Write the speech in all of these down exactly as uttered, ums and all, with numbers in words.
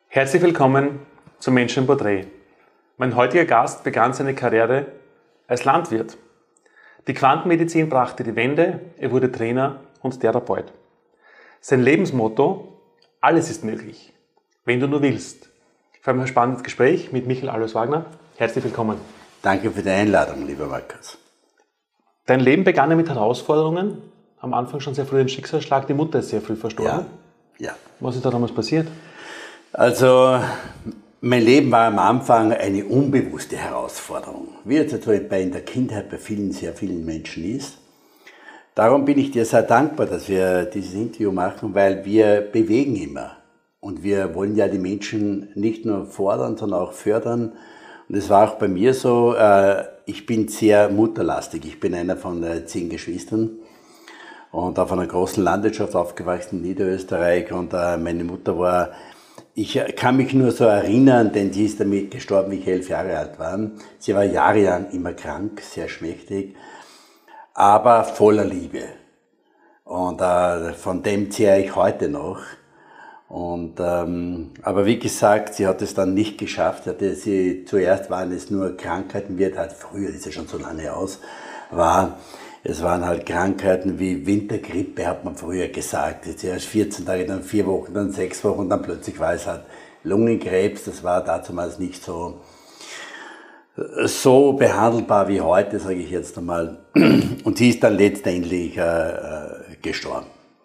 Herzlich willkommen zum Menschenporträt. Mein heutiger Gast begann seine Karriere als Landwirt. Die Quantenmedizin brachte die Wende, er wurde Trainer und Therapeut. Sein Lebensmotto: alles ist möglich, wenn du nur willst. Ich habe ein spannendes Gespräch mit Michael Alois Wagner. Herzlich willkommen. Danke für die Einladung, lieber Markus. Dein Leben begann ja mit Herausforderungen. Am Anfang schon sehr früh ein Schicksalsschlag. Die Mutter ist sehr früh verstorben. Ja, ja. Was ist da damals passiert? Also, mein Leben war am Anfang eine unbewusste Herausforderung, wie es etwa in der Kindheit bei vielen, sehr vielen Menschen ist. Darum bin ich dir sehr dankbar, dass wir dieses Interview machen, weil wir bewegen immer. Und wir wollen ja die Menschen nicht nur fordern, sondern auch fördern. Und es war auch bei mir so, ich bin sehr mutterlastig. Ich bin einer von zehn Geschwistern und auf einer großen Landwirtschaft aufgewachsen in Niederösterreich. Und meine Mutter war... Ich kann mich nur so erinnern, denn sie ist damit gestorben, wie ich elf Jahre alt war. Sie war jahrelang immer krank, sehr schmächtig, aber voller Liebe. Und äh, von dem zehre ich heute noch. Und, ähm, aber wie gesagt, sie hat es dann nicht geschafft. Hatte sie, zuerst waren es nur Krankheiten, wie halt früher, das ist ja schon so lange aus, war. Es waren halt Krankheiten wie Wintergrippe, hat man früher gesagt. Jetzt erst vierzehn Tage, dann vier Wochen, dann sechs Wochen, dann plötzlich war es halt Lungenkrebs. Das war damals nicht so, so behandelbar wie heute, sage ich jetzt einmal. Und sie ist dann letztendlich äh, gestorben.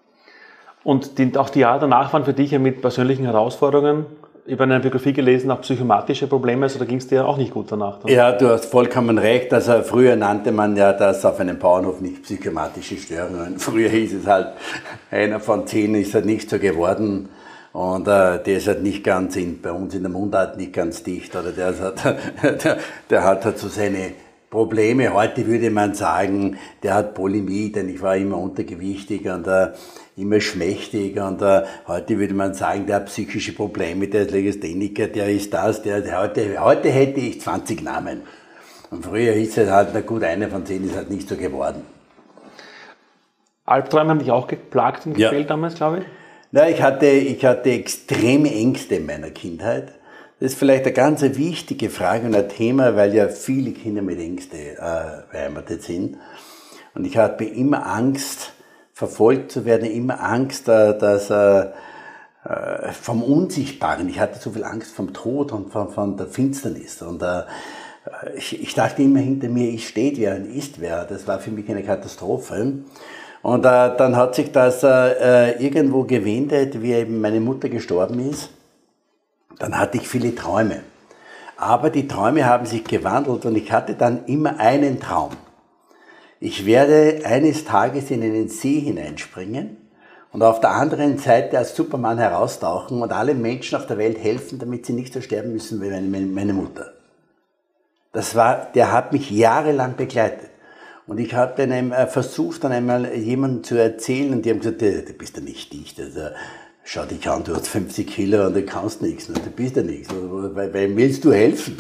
Und die, auch die Jahre danach waren für dich ja mit persönlichen Herausforderungen. Ich habe in einer Biografie gelesen, auch psychomatische Probleme, also da ging es dir auch nicht gut danach. Dann. Ja, du hast vollkommen recht. Also früher nannte man ja das auf einem Bauernhof nicht psychomatische Störungen. Früher hieß es halt, einer von zehn ist halt nicht so geworden und äh, der ist halt nicht ganz, in, bei uns in der Mundart nicht ganz dicht, oder der, ist halt, der, der hat halt so seine Probleme. Heute würde man sagen, der hat Bulimie, denn ich war immer untergewichtig und äh, immer schmächtig und äh, heute würde man sagen, der hat psychische Probleme, der ist Legastheniker, der ist das, der, der heute, heute hätte ich zwanzig Namen. Und früher hieß es halt, na gut, einer von zehn ist halt nicht so geworden. Albträume haben dich auch geplagt und gefehlt ja. damals, glaube ich? Na, ich hatte, ich hatte extreme Ängste in meiner Kindheit. Das ist vielleicht eine ganz wichtige Frage und ein Thema, weil ja viele Kinder mit Ängsten äh, beheimatet sind. Und ich hatte immer Angst, verfolgt zu werden, immer Angst, dass äh, vom Unsichtbaren. Ich hatte so viel Angst vom Tod und von, von der Finsternis. Und äh, ich, ich dachte immer, hinter mir ist steht wer und ist wer. Das war für mich eine Katastrophe. Und äh, dann hat sich das äh, irgendwo gewendet, wie eben meine Mutter gestorben ist. Dann hatte ich viele Träume. Aber die Träume haben sich gewandelt und ich hatte dann immer einen Traum. Ich werde eines Tages in einen See hineinspringen und auf der anderen Seite als Superman heraustauchen und allen Menschen auf der Welt helfen, damit sie nicht so sterben müssen wie meine, meine Mutter. Das war, der hat mich jahrelang begleitet. Und ich habe dann einmal versucht, dann einmal jemandem zu erzählen und die haben gesagt, du bist ja nicht dicht. Also, schau dich an, du hast fünfzig Kilo und du kannst nichts, du bist ja nichts. Wem willst du helfen?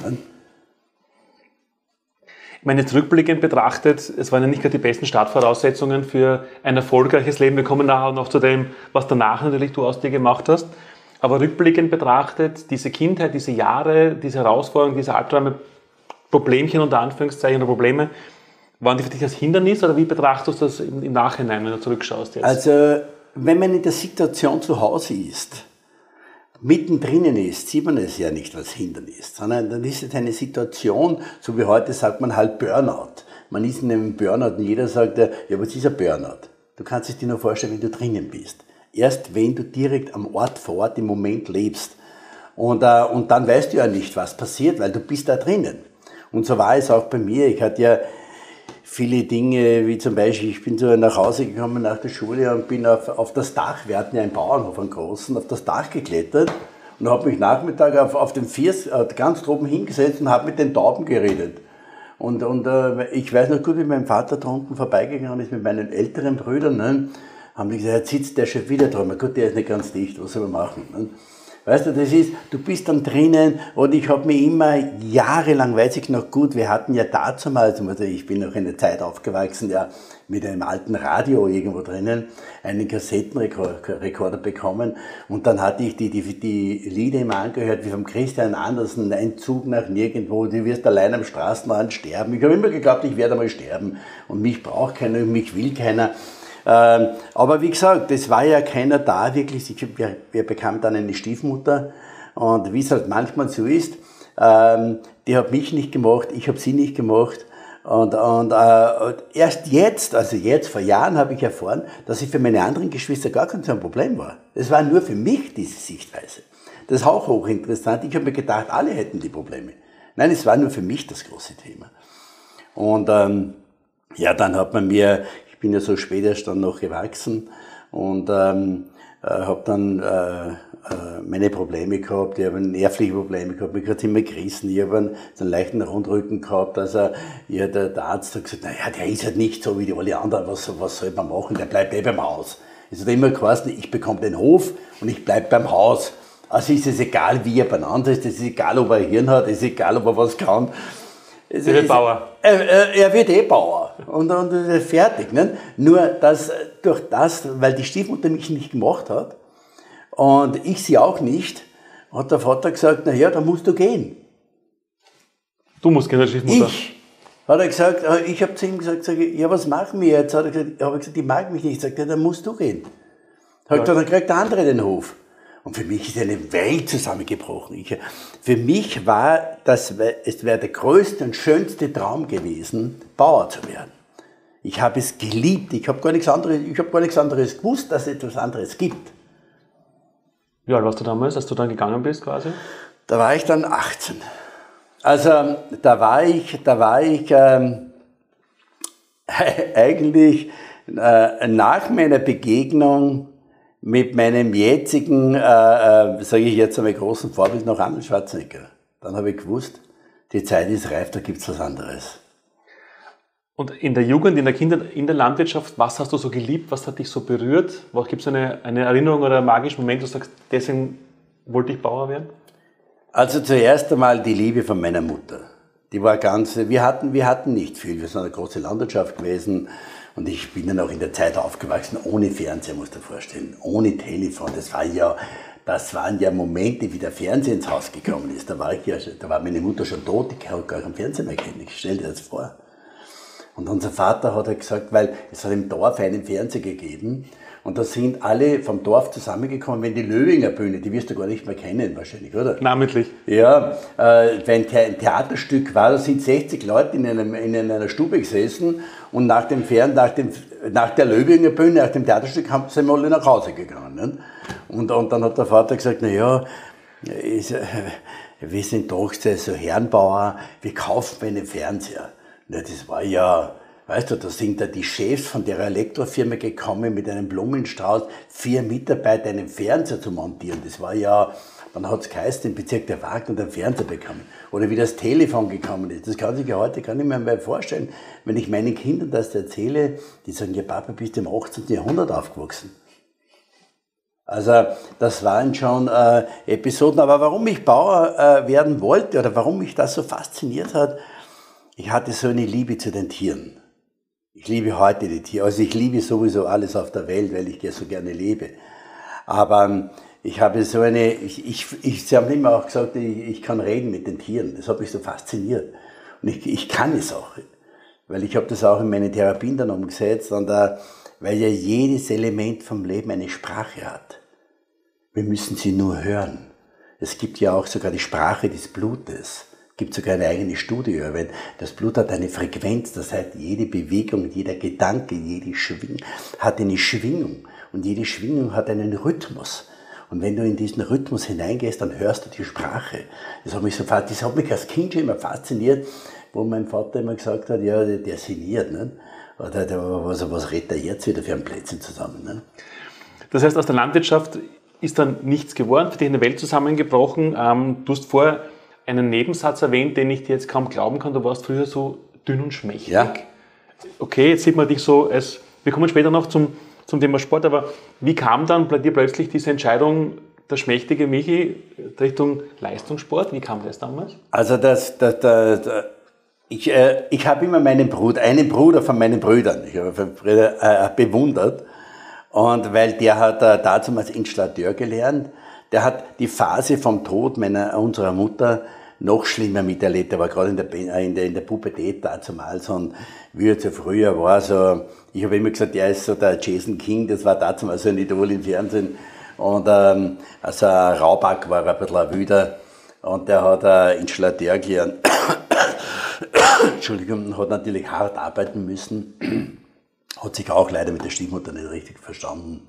Ich meine, jetzt rückblickend betrachtet, es waren ja nicht gerade die besten Startvoraussetzungen für ein erfolgreiches Leben. Wir kommen nachher noch zu dem, was danach natürlich du aus dir gemacht hast. Aber rückblickend betrachtet, diese Kindheit, diese Jahre, diese Herausforderungen, diese Albträume, Problemchen unter Anführungszeichen oder Probleme, waren die für dich als Hindernis oder wie betrachtest du das im Nachhinein, wenn du zurückschaust jetzt? Also, wenn man in der Situation zu Hause ist, mittendrin ist, sieht man es ja nicht als Hindernis, sondern dann ist es eine Situation, so wie heute sagt man halt Burnout. Man ist in einem Burnout und jeder sagt, ja, was ist ein Burnout? Du kannst es dir nur vorstellen, wenn du drinnen bist. Erst wenn du direkt am Ort vor Ort im Moment lebst. Und, äh, und dann weißt du ja nicht, was passiert, weil du bist da drinnen. Und so war es auch bei mir. Ich hatte ja viele Dinge, wie zum Beispiel, ich bin so nach Hause gekommen nach der Schule und bin auf, auf das Dach, wir hatten ja einen Bauernhof, einen großen, auf das Dach geklettert und habe mich Nachmittag auf, auf dem Viers äh, ganz droben hingesetzt und habe mit den Tauben geredet. Und, und äh, ich weiß noch gut, wie mein Vater da unten vorbeigegangen ist mit meinen älteren Brüdern, ne, haben die gesagt, jetzt sitzt der schon wieder dran. Gut, der ist nicht ganz dicht, was soll man machen? Ne? Weißt du, das ist, du bist dann drinnen und ich habe mich immer jahrelang, weiß ich noch gut, wir hatten ja damals, also ich bin noch in der Zeit aufgewachsen, ja, mit einem alten Radio irgendwo drinnen, einen Kassettenrekorder bekommen und dann hatte ich die, die, die Lieder immer angehört, wie vom Christian Andersen, Ein Zug nach nirgendwo, du wirst allein am Straßenrand sterben. Ich habe immer geglaubt, ich werde einmal sterben und mich braucht keiner und mich will keiner. Ähm, aber wie gesagt, es war ja keiner da, wirklich. Ich, wir, wir bekamen dann eine Stiefmutter und wie es halt manchmal so ist, ähm, die hat mich nicht gemacht, ich habe sie nicht gemacht. Und, und äh, erst jetzt, also jetzt vor Jahren, habe ich erfahren, dass ich für meine anderen Geschwister gar kein so ein Problem war. Es war nur für mich diese Sichtweise. Das ist auch hochinteressant. Ich habe mir gedacht, alle hätten die Probleme. Nein, es war nur für mich das große Thema. Und ähm, ja, dann hat man mir, ich bin ja so spät erst dann noch gewachsen und ähm, äh, habe dann äh, äh, meine Probleme gehabt, ich habe nervliche Probleme gehabt, mich hat immer gerissen, ich habe einen, so einen leichten Rundrücken gehabt, also ja, der, der Arzt hat gesagt, naja, der ist halt nicht so wie die alle anderen, was, was soll man machen, der bleibt eh beim Haus. Es hat immer geheißen, ich bekomme den Hof und ich bleibe beim Haus. Also ist es egal, wie er beieinander ist, es ist egal, ob er ein Hirn hat, es ist egal, ob er was kann. Er wird Bauer. Er, er, er wird eh Bauer und, und er ist fertig. Ne? Nur dass durch das, weil die Stiefmutter mich nicht gemacht hat und ich sie auch nicht, hat der Vater gesagt, na ja, da musst du gehen. Du musst gehen, Stiefmutter. Ich, hat er gesagt, ich habe zu ihm gesagt, sag ich, ja, was machen wir jetzt? Hat er gesagt, habe gesagt, die mag mich nicht. Sagt er, dann musst du gehen. Hat gesagt, dann kriegt der andere den Hof. Und für mich ist eine Welt zusammengebrochen. Ich, für mich war das, es wäre der größte und schönste Traum gewesen, Bauer zu werden. Ich habe es geliebt. Ich habe gar nichts anderes, ich habe gar nichts anderes gewusst, dass es etwas anderes gibt. Wie alt warst du damals, als du dann gegangen bist, quasi? Da war ich dann achtzehn. Also da war ich, da war ich ähm, eigentlich äh, nach meiner Begegnung mit meinem jetzigen, äh, äh, sage ich jetzt einmal, großen Vorbild noch Arnold Schwarzenegger. Dann habe ich gewusst, die Zeit ist reif, da gibt's was anderes. Und in der Jugend, in der Kinder, in der Landwirtschaft, was hast du so geliebt, was hat dich so berührt? Gibt es eine, eine Erinnerung oder einen magischen Moment, wo du sagst, deswegen wollte ich Bauer werden? Also zuerst einmal die Liebe von meiner Mutter. Die war ganz, wir hatten, wir hatten nicht viel, wir sind eine große Landwirtschaft gewesen. Und ich bin dann auch in der Zeit aufgewachsen, ohne Fernseher, musst du dir vorstellen, ohne Telefon. Das war ja, das waren ja Momente, wie der Fernseher ins Haus gekommen ist. Da war ich ja, da war meine Mutter schon tot, ich habe gar keinen Fernseher mehr kennen. Ich stell dir das vor. Und unser Vater hat halt gesagt, weil es hat im Dorf einen Fernseher gegeben und da sind alle vom Dorf zusammengekommen, wenn die Löwinger Bühne, die wirst du gar nicht mehr kennen wahrscheinlich, oder? Namentlich. Ja, äh, wenn ein Theaterstück war, da sind sechzig Leute in, einem, in einer Stube gesessen und nach dem Fern, nach, dem, nach der Löwinger Bühne, nach dem Theaterstück, haben sie alle nach Hause gegangen. Ne? Und, und dann hat der Vater gesagt, na ja, ist, äh, wir sind doch so Herrenbauer, wir kaufen einen Fernseher. Na, das war ja, weißt du, da sind da die Chefs von der Elektrofirma gekommen mit einem Blumenstrauß, vier Mitarbeiter einen Fernseher zu montieren. Das war ja, dann hat es geheißen, im Bezirk der Wagner und einen Fernseher bekommen. Oder wie das Telefon gekommen ist. Das kann sich ja heute gar nicht mehr, mehr vorstellen. Wenn ich meinen Kindern das erzähle, die sagen, ja Papa, bist du im achtzehnten Jahrhundert aufgewachsen. Also das waren schon äh, Episoden. Aber warum ich Bauer äh, werden wollte oder warum mich das so fasziniert hat, ich hatte so eine Liebe zu den Tieren. Ich liebe heute die Tiere. Also ich liebe sowieso alles auf der Welt, weil ich so gerne lebe. Aber ich habe so eine, ich, ich, ich, Sie haben immer auch gesagt, ich, ich kann reden mit den Tieren. Das hat mich so fasziniert. Und ich, ich kann es auch. Weil ich habe das auch in meine Therapien dann umgesetzt. Und, äh, weil ja jedes Element vom Leben eine Sprache hat. Wir müssen sie nur hören. Es gibt ja auch sogar die Sprache des Blutes. Es gibt sogar eine eigene Studie, weil das Blut hat eine Frequenz, das heißt, jede Bewegung, jeder Gedanke, jede Schwingung hat eine Schwingung und jede Schwingung hat einen Rhythmus. Und wenn du in diesen Rhythmus hineingehst, dann hörst du die Sprache. Das hat mich so, das hat mich als Kind schon immer fasziniert, wo mein Vater immer gesagt hat, ja, der, der sinniert, ne? Oder der, was, was redet der jetzt wieder für ein Plätzchen zusammen, ne? Das heißt, aus der Landwirtschaft ist dann nichts geworden, für dich eine Welt zusammengebrochen. Ähm, du hast vorher einen Nebensatz erwähnt, den ich dir jetzt kaum glauben kann. Du warst früher so dünn und schmächtig. Ja. Okay, jetzt sieht man dich so als, wir kommen später noch zum, zum Thema Sport, aber wie kam dann bei dir plötzlich diese Entscheidung, der schmächtige Michi Richtung Leistungssport? Wie kam das damals? Also das, das, das, das ich, äh, ich habe immer meinen Bruder, einen Bruder von meinen Brüdern, ich habe von Brüder, äh, bewundert. Und weil der hat äh, damals Installateur gelernt, der hat die Phase vom Tod meiner, unserer Mutter noch schlimmer miterlebt. Er war gerade in der, in der, in der Pubertät damals und wie er zu früher war, so, ich habe immer gesagt, der ist so der Jason King, das war damals so ein Idol im Fernsehen. Und ähm, also ein Rauback war ein bisschen ein Wüder und der hat äh, Installateur gelernt. Entschuldigung, hat natürlich hart arbeiten müssen, hat sich auch leider mit der Stiefmutter nicht richtig verstanden.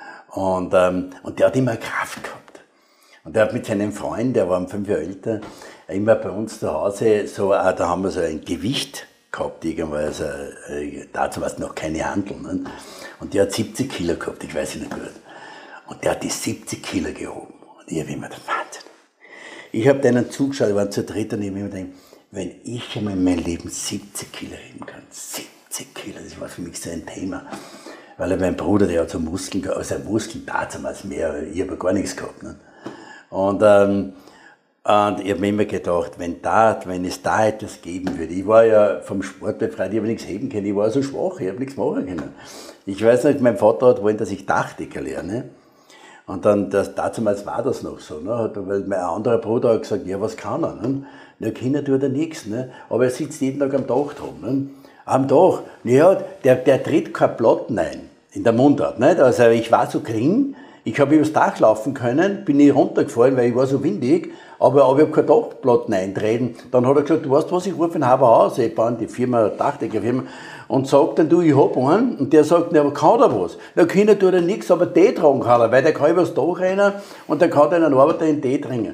Und, ähm, und der hat immer Kraft gehabt. Und der hat mit seinem Freund, der war um fünf Jahre älter, immer bei uns zu Hause, so, äh, da haben wir so ein Gewicht gehabt, irgendwann, also, äh, dazu war es noch keine Handel. Ne? Und der hat siebzig Kilo gehabt, ich weiß nicht gut. Und der hat die siebzig Kilo gehoben. Und ich habe immer gedacht, Wahnsinn. Ich habe denen zugeschaut, ich war zu dritt und ich habe mir gedacht, wenn ich einmal in meinem Leben siebzig Kilo heben kann, siebzig Kilo, das war für mich so ein Thema. Weil mein Bruder, der hat so Muskeln gehabt, also Muskeln damals mehr, ich habe gar nichts gehabt. Ne? Und, ähm, und ich habe mir immer gedacht, wenn, da, wenn es da etwas geben würde, ich war ja vom Sport befreit, ich habe nichts heben können, ich war so schwach, ich habe nichts machen können. Ich weiß nicht, mein Vater hat wollen, dass ich Dachdecker lerne. Und dann, das, damals war das noch so, ne? Weil mein anderer Bruder hat gesagt, ja, was kann er? Ne? Na, Kinder tut er nichts, ne? Aber er sitzt jeden Tag am Dach drum. Ne? Am Dach, ja, der, der tritt kein Platten ein in der Mundart. Nicht? Also ich war so gering, ich habe übers Dach laufen können, bin nicht runtergefallen, weil ich war so windig, aber, aber ich habe keine Dachplatten eintreten. Dann hat er gesagt, du weißt was, ich rufe den Haber aus, ich baue die Firma, Dachdeckerfirma, und sagt dann, du, ich hab einen, und der sagt, na, aber kann er was? Na, Kinder tut er nichts, aber Tee tragen kann er, weil der kann übers Dach rennen und dann kann der einen Arbeiter in Tee trinken.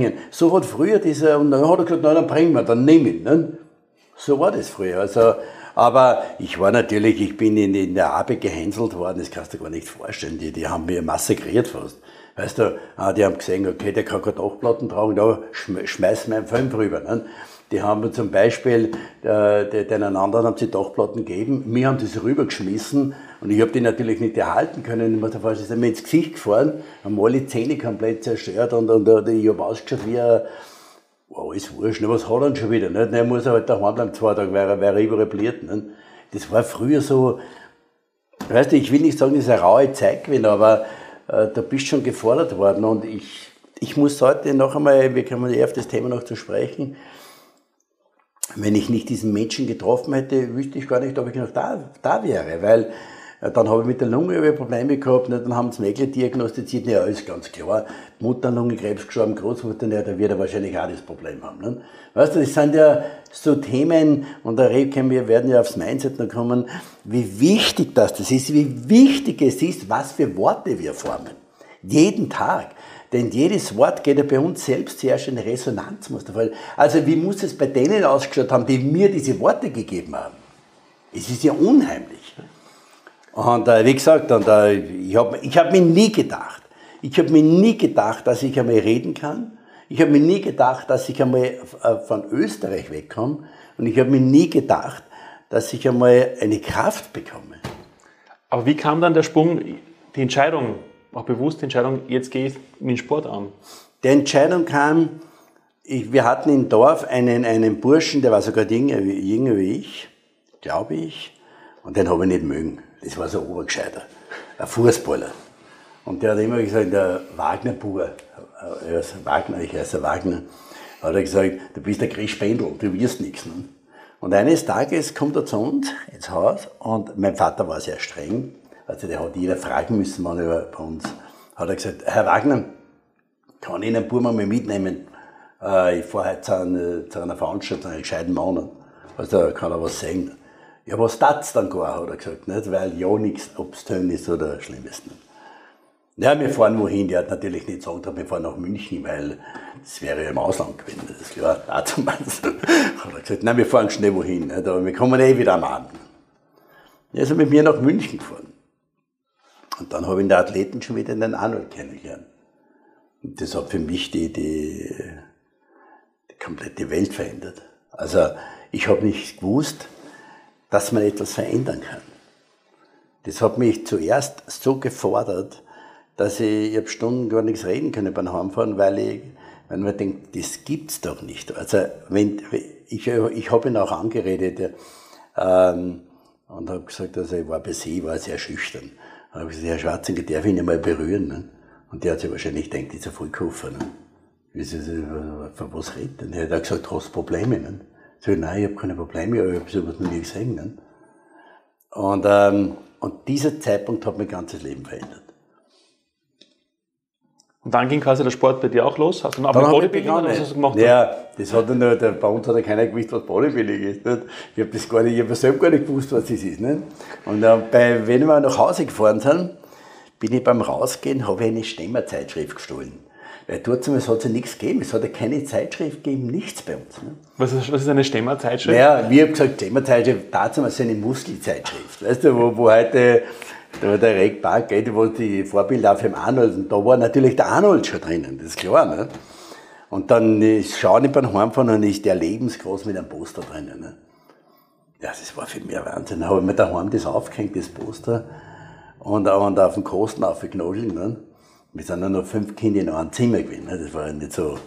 So hat früher dieser, und dann hat er gesagt, na, dann bringen wir, dann nehmen ihn. Ne? So war das früher. Also, aber ich war natürlich, ich bin in, in der Arbeit gehänselt worden, das kannst du gar nicht vorstellen, die, die haben mich massakriert fast. Weißt du, die haben gesehen, okay, der kann keine Dachplatten tragen, da schmeißen wir einen Fünf rüber. Ne? Die haben mir zum Beispiel, äh, den anderen haben sie Dachplatten gegeben, mir haben das rübergeschmissen und ich habe die natürlich nicht erhalten können. Ich muss mir vorstellen, sind mir ins Gesicht gefahren, haben alle Zähne komplett zerstört und, und, und ich habe ausgeschaut wie ein, wow, ist wurscht, was hat er denn schon wieder? Nicht? Er muss halt daheim bleiben, zwei Tage, weil er, weil er überrebliert. Nicht? Das war früher so, weißt du, ich will nicht sagen, das ist eine raue Zeit gewesen, aber äh, da bist du schon gefordert worden und ich, ich muss heute noch einmal, wir kommen eher auf das Thema noch zu sprechen, wenn ich nicht diesen Menschen getroffen hätte, wüsste ich gar nicht, ob ich noch da, da wäre, weil äh, dann habe ich mit der Lunge Probleme gehabt, nicht? Dann haben sie mir diagnostiziert, ja, ist ganz klar, Mutter an Lungenkrebs gestorben, Großmutter, ja, da wird er wahrscheinlich auch das Problem haben. Nicht? Weißt du, das sind ja so Themen, und da wir werden ja aufs Mindset noch kommen, wie wichtig das, das ist, wie wichtig es ist, was für Worte wir formen. Jeden Tag. Denn jedes Wort geht ja bei uns selbst zuerst in Resonanzmuster. Also wie muss es bei denen ausgeschaut haben, die mir diese Worte gegeben haben? Es ist ja unheimlich. Und äh, wie gesagt, und, äh, ich habe ich hab mir nie gedacht, ich habe mir nie gedacht, dass ich einmal reden kann. Ich habe mir nie gedacht, dass ich einmal äh, von Österreich wegkomme. Und ich habe mir nie gedacht, dass ich einmal eine Kraft bekomme. Aber wie kam dann der Sprung, die Entscheidung, auch bewusst die Entscheidung, jetzt gehe ich mit dem Sport an? Die Entscheidung kam, ich, wir hatten im Dorf einen, einen Burschen, der war sogar jünger, jünger wie ich, glaube ich, und den habe ich nicht mögen. Das war so ein Obergescheiter, ein Fußballer. Und der hat immer gesagt, der Wagner-Bur, er ist Wagner, ich heiße Wagner, hat er gesagt, du bist der Chris Spendl, du wirst nichts. Ne? Und eines Tages kommt er zu uns ins Haus und mein Vater war sehr streng. Also der hat jeder fragen müssen, wann er bei uns. Hat er gesagt, Herr Wagner, kann ich einen Burm mal mitnehmen? Äh, ich fahre heute zu einer, zu einer Veranstaltung, einen gescheiten Mann. Also da kann er was sagen. Ja, was tat's dann gar, hat er gesagt, nicht? Weil ja nichts obszön ist oder Schlimmes. Nicht? Ja, wir fahren wohin. Der hat natürlich nicht gesagt, wir fahren nach München, weil das wäre ja im Ausland gewesen. Das ist klar. Dazu hat er gesagt, nein, wir fahren schnell wohin. Nicht? Aber wir kommen eh wieder am Abend. Er ist mit mir nach München gefahren. Und dann habe ich in der Athleten schon wieder einen Arnold kennengelernt. Und das hat für mich die, die, die komplette Welt verändert. Also ich habe nicht gewusst, dass man etwas verändern kann. Das hat mich zuerst so gefordert, dass ich, ich habe Stunden gar nichts reden können beim Heimfahren, weil ich, weil man denkt, das gibt's doch nicht. Also, wenn, ich, ich habe ihn auch angeredet, ähm, und habe gesagt, also ich war bei Sie, ich war sehr schüchtern. Dann habe ich gesagt, Herr Schwarzinger, darf ich ihn mal berühren? Ne? Und der hat sich wahrscheinlich gedacht, dieser Vollkoffer. Ne? Von was redet denn? Er hat gesagt, du hast Probleme. Ne? Ich sage, nein, ich habe keine Probleme, aber ich habe sowas noch nie gesehen. Ne? Und, ähm, und dieser Zeitpunkt hat mein ganzes Leben verändert. Und dann ging quasi der Sport bei dir auch los? Hast du noch mit Bodybuilding oder was hast du gemacht? Ja, das hat nur, der, bei uns hat ja keiner gewusst, was Bodybuilding ist. Nicht? Ich habe das gar nicht, ich habe selber gar nicht gewusst, was das ist. Nicht? Und äh, bei, wenn wir nach Hause gefahren sind, bin ich beim Rausgehen, habe ich eine Stemmerzeitschrift gestohlen. Weil dort hat es ja nichts gegeben, es hat ja keine Zeitschrift gegeben, nichts bei uns. Nicht? Was ist, was ist eine Stemmerzeitschrift? Ja, wir haben gesagt, Stemmerzeitschrift, dazu mal so eine Muskelzeitschrift. Weißt du, wo, wo heute, da war der Reg Park, wo die Vorbilder auf dem Arnold, und da war natürlich der Arnold schon drinnen, das ist klar. Ne? Und dann schaue ich beim Heimfahren und ist der lebensgroß mit einem Poster drinnen. Ne? Ja, das war für mich ein Wahnsinn. Dann habe ich mir daheim das aufgehängt, das Poster, und, und auf den Kosten aufgeknoschelt. Ne? Wir sind dann noch fünf Kinder in einem Zimmer gewesen. Ne? Das war ja nicht so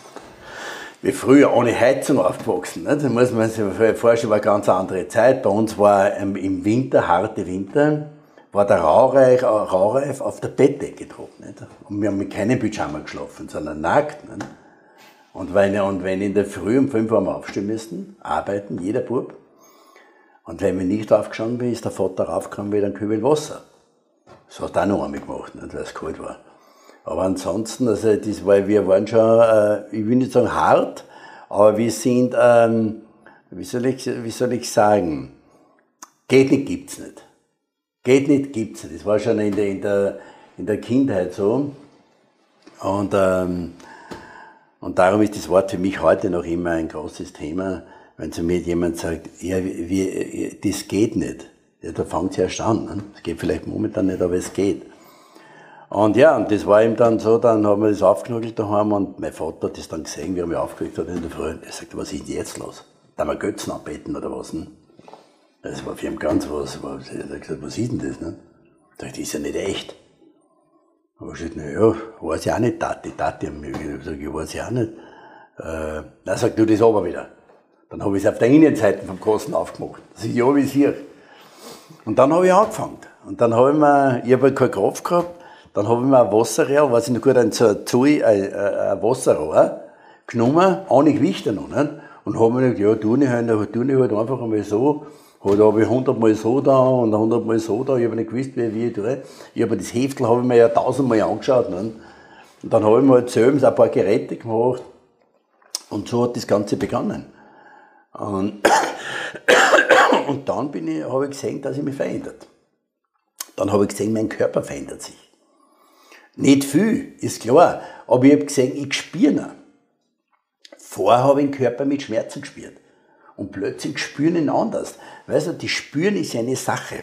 wie früher, ohne Heizung aufgewachsen. Ne? Da muss man sich vorstellen, war eine ganz andere Zeit. Bei uns war im Winter, harte Winter, war der Raureif, Raureif auf der Bettdecke drauf. Nicht? Und wir haben mit keinem Pyjama geschlafen, sondern nackt. Nicht? Und wenn, und wenn in der Früh um fünf Uhr aufstehen müssen, arbeiten, jeder Bub. Und wenn wir nicht aufgestanden bin, ist der Vater raufgekommen mit einem Kübel Wasser. Das hat auch noch einmal gemacht, nicht? Weil es kalt war. Aber ansonsten, also das war, wir waren schon, äh, ich will nicht sagen hart, aber wir sind, ähm, wie, soll ich, wie soll ich sagen, geht nicht, gibt's nicht. Geht nicht, gibt's nicht. Das war schon in der, in der, in der Kindheit so. Und, ähm, und darum ist das Wort für mich heute noch immer ein großes Thema. Wenn zu mir jemand sagt, ja, wie, das geht nicht, ja, da fängt es erst an. Ne? Es geht vielleicht momentan nicht, aber es geht. Und ja, und das war ihm dann so, dann haben wir das aufgeknuggelt daheim und mein Vater hat das dann gesehen, wie er mich aufgeregt hat in der Früh. Er sagte, was ist denn jetzt los? Da haben wir Götzen abbeten oder was? Ne? Das war für ihn ganz was. Er hat gesagt, was ist denn das? Ne? Da dachte ich, das ist ja nicht echt. Aber ich sagte, naja, weiß ich auch nicht, Tati, Tati haben mich gesagt, ich weiß ich auch nicht. Äh, dann sagt, du das aber wieder. Dann habe ich es auf der Innenseite vom Kosten aufgemacht. Das ist ja wie es hier. Und dann habe ich angefangen. Und dann habe ich mir, ich habe keine Kraft gehabt, dann habe ich mir ein Wasserrohr, weiß ich noch gut, ein, so ein, ein, ein Wasserrohr genommen, ohne Gewicht noch, nicht? Und habe mir gedacht, ja, tu nicht, halt, tu nicht halt einfach einmal so. Halt habe ich hundertmal so da und hundertmal so da, ich habe nicht gewusst, wie, wie ich tue. Ich habe das Heftel habe ich mir ja tausendmal angeschaut. Nicht? Und dann habe ich mir halt selbst ein paar Geräte gemacht und so hat das Ganze begonnen. Und, und dann bin ich, habe ich gesehen, dass ich mich verändert. Dann habe ich gesehen, mein Körper verändert sich. Nicht viel, ist klar, aber ich habe gesehen, ich spüre ihn. Vorher habe ich den Körper mit Schmerzen gespürt. Und plötzlich spüren ihn anders. Weißt du, das Spüren ist ja eine Sache.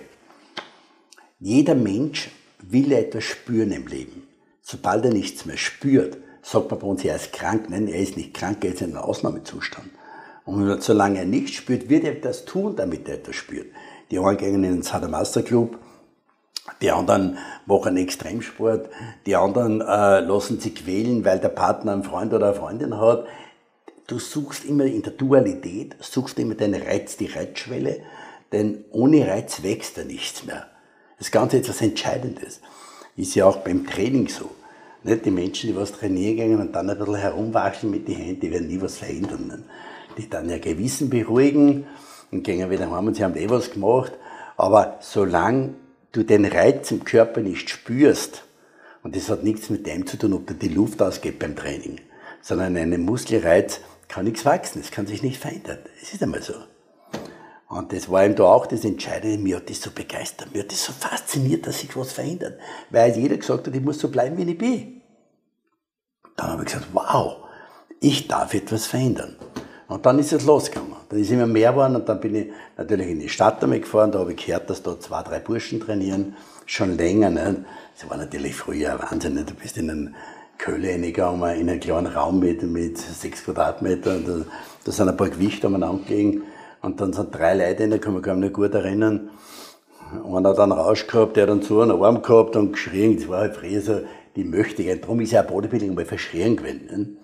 Jeder Mensch will etwas spüren im Leben. Sobald er nichts mehr spürt, sagt man bei uns, er ist krank. Nein, er ist nicht krank, er ist in einem Ausnahmezustand. Und solange er nichts spürt, wird er etwas tun, damit er etwas spürt. Die einen gehen in den Sadamaster Club, die anderen machen Extremsport, die anderen äh, lassen sich quälen, weil der Partner einen Freund oder eine Freundin hat. Du suchst immer in der Dualität, suchst immer den Reiz, die Reizschwelle, denn ohne Reiz wächst da nichts mehr. Das Ganze ist etwas Entscheidendes. Ist ja auch beim Training so. Nicht? Die Menschen, die was trainieren gehen und dann ein bisschen herumwaschen mit den Händen, die werden nie was verändern. Nicht? Die dann ihr Gewissen beruhigen und gehen wieder heim und sie haben eh was gemacht. Aber solange du den Reiz im Körper nicht spürst, und das hat nichts mit dem zu tun, ob dir die Luft ausgeht beim Training, sondern einem Muskelreiz kann nichts wachsen, es kann sich nicht verändern. Es ist einmal so. Und das war ihm da auch das Entscheidende, mir hat das so begeistert, mir hat das so fasziniert, dass sich was verändert. Weil jeder gesagt hat, ich muss so bleiben, wie ich bin. Dann habe ich gesagt, wow, ich darf etwas verändern. Und dann ist es losgegangen. Dann ist immer mehr geworden und dann bin ich natürlich in die Stadt damit gefahren, da habe ich gehört, dass da zwei, drei Burschen trainieren, schon länger. Nicht? Das war natürlich früher ein Wahnsinn, nicht? Du bist in einen Köhle reingegangen, in einen kleinen Raum mit, mit sechs Quadratmetern, da, da sind ein paar Gewichte umeinander gelegen und dann sind drei Leute in, da kann man mich nicht gut erinnern, Einer hat einen Rausch gehabt, der hat dann so einen Arm gehabt und geschrien, das war halt früher so, die möchte ich, darum ist ja auch Bodybuilding mal verschrien gewesen.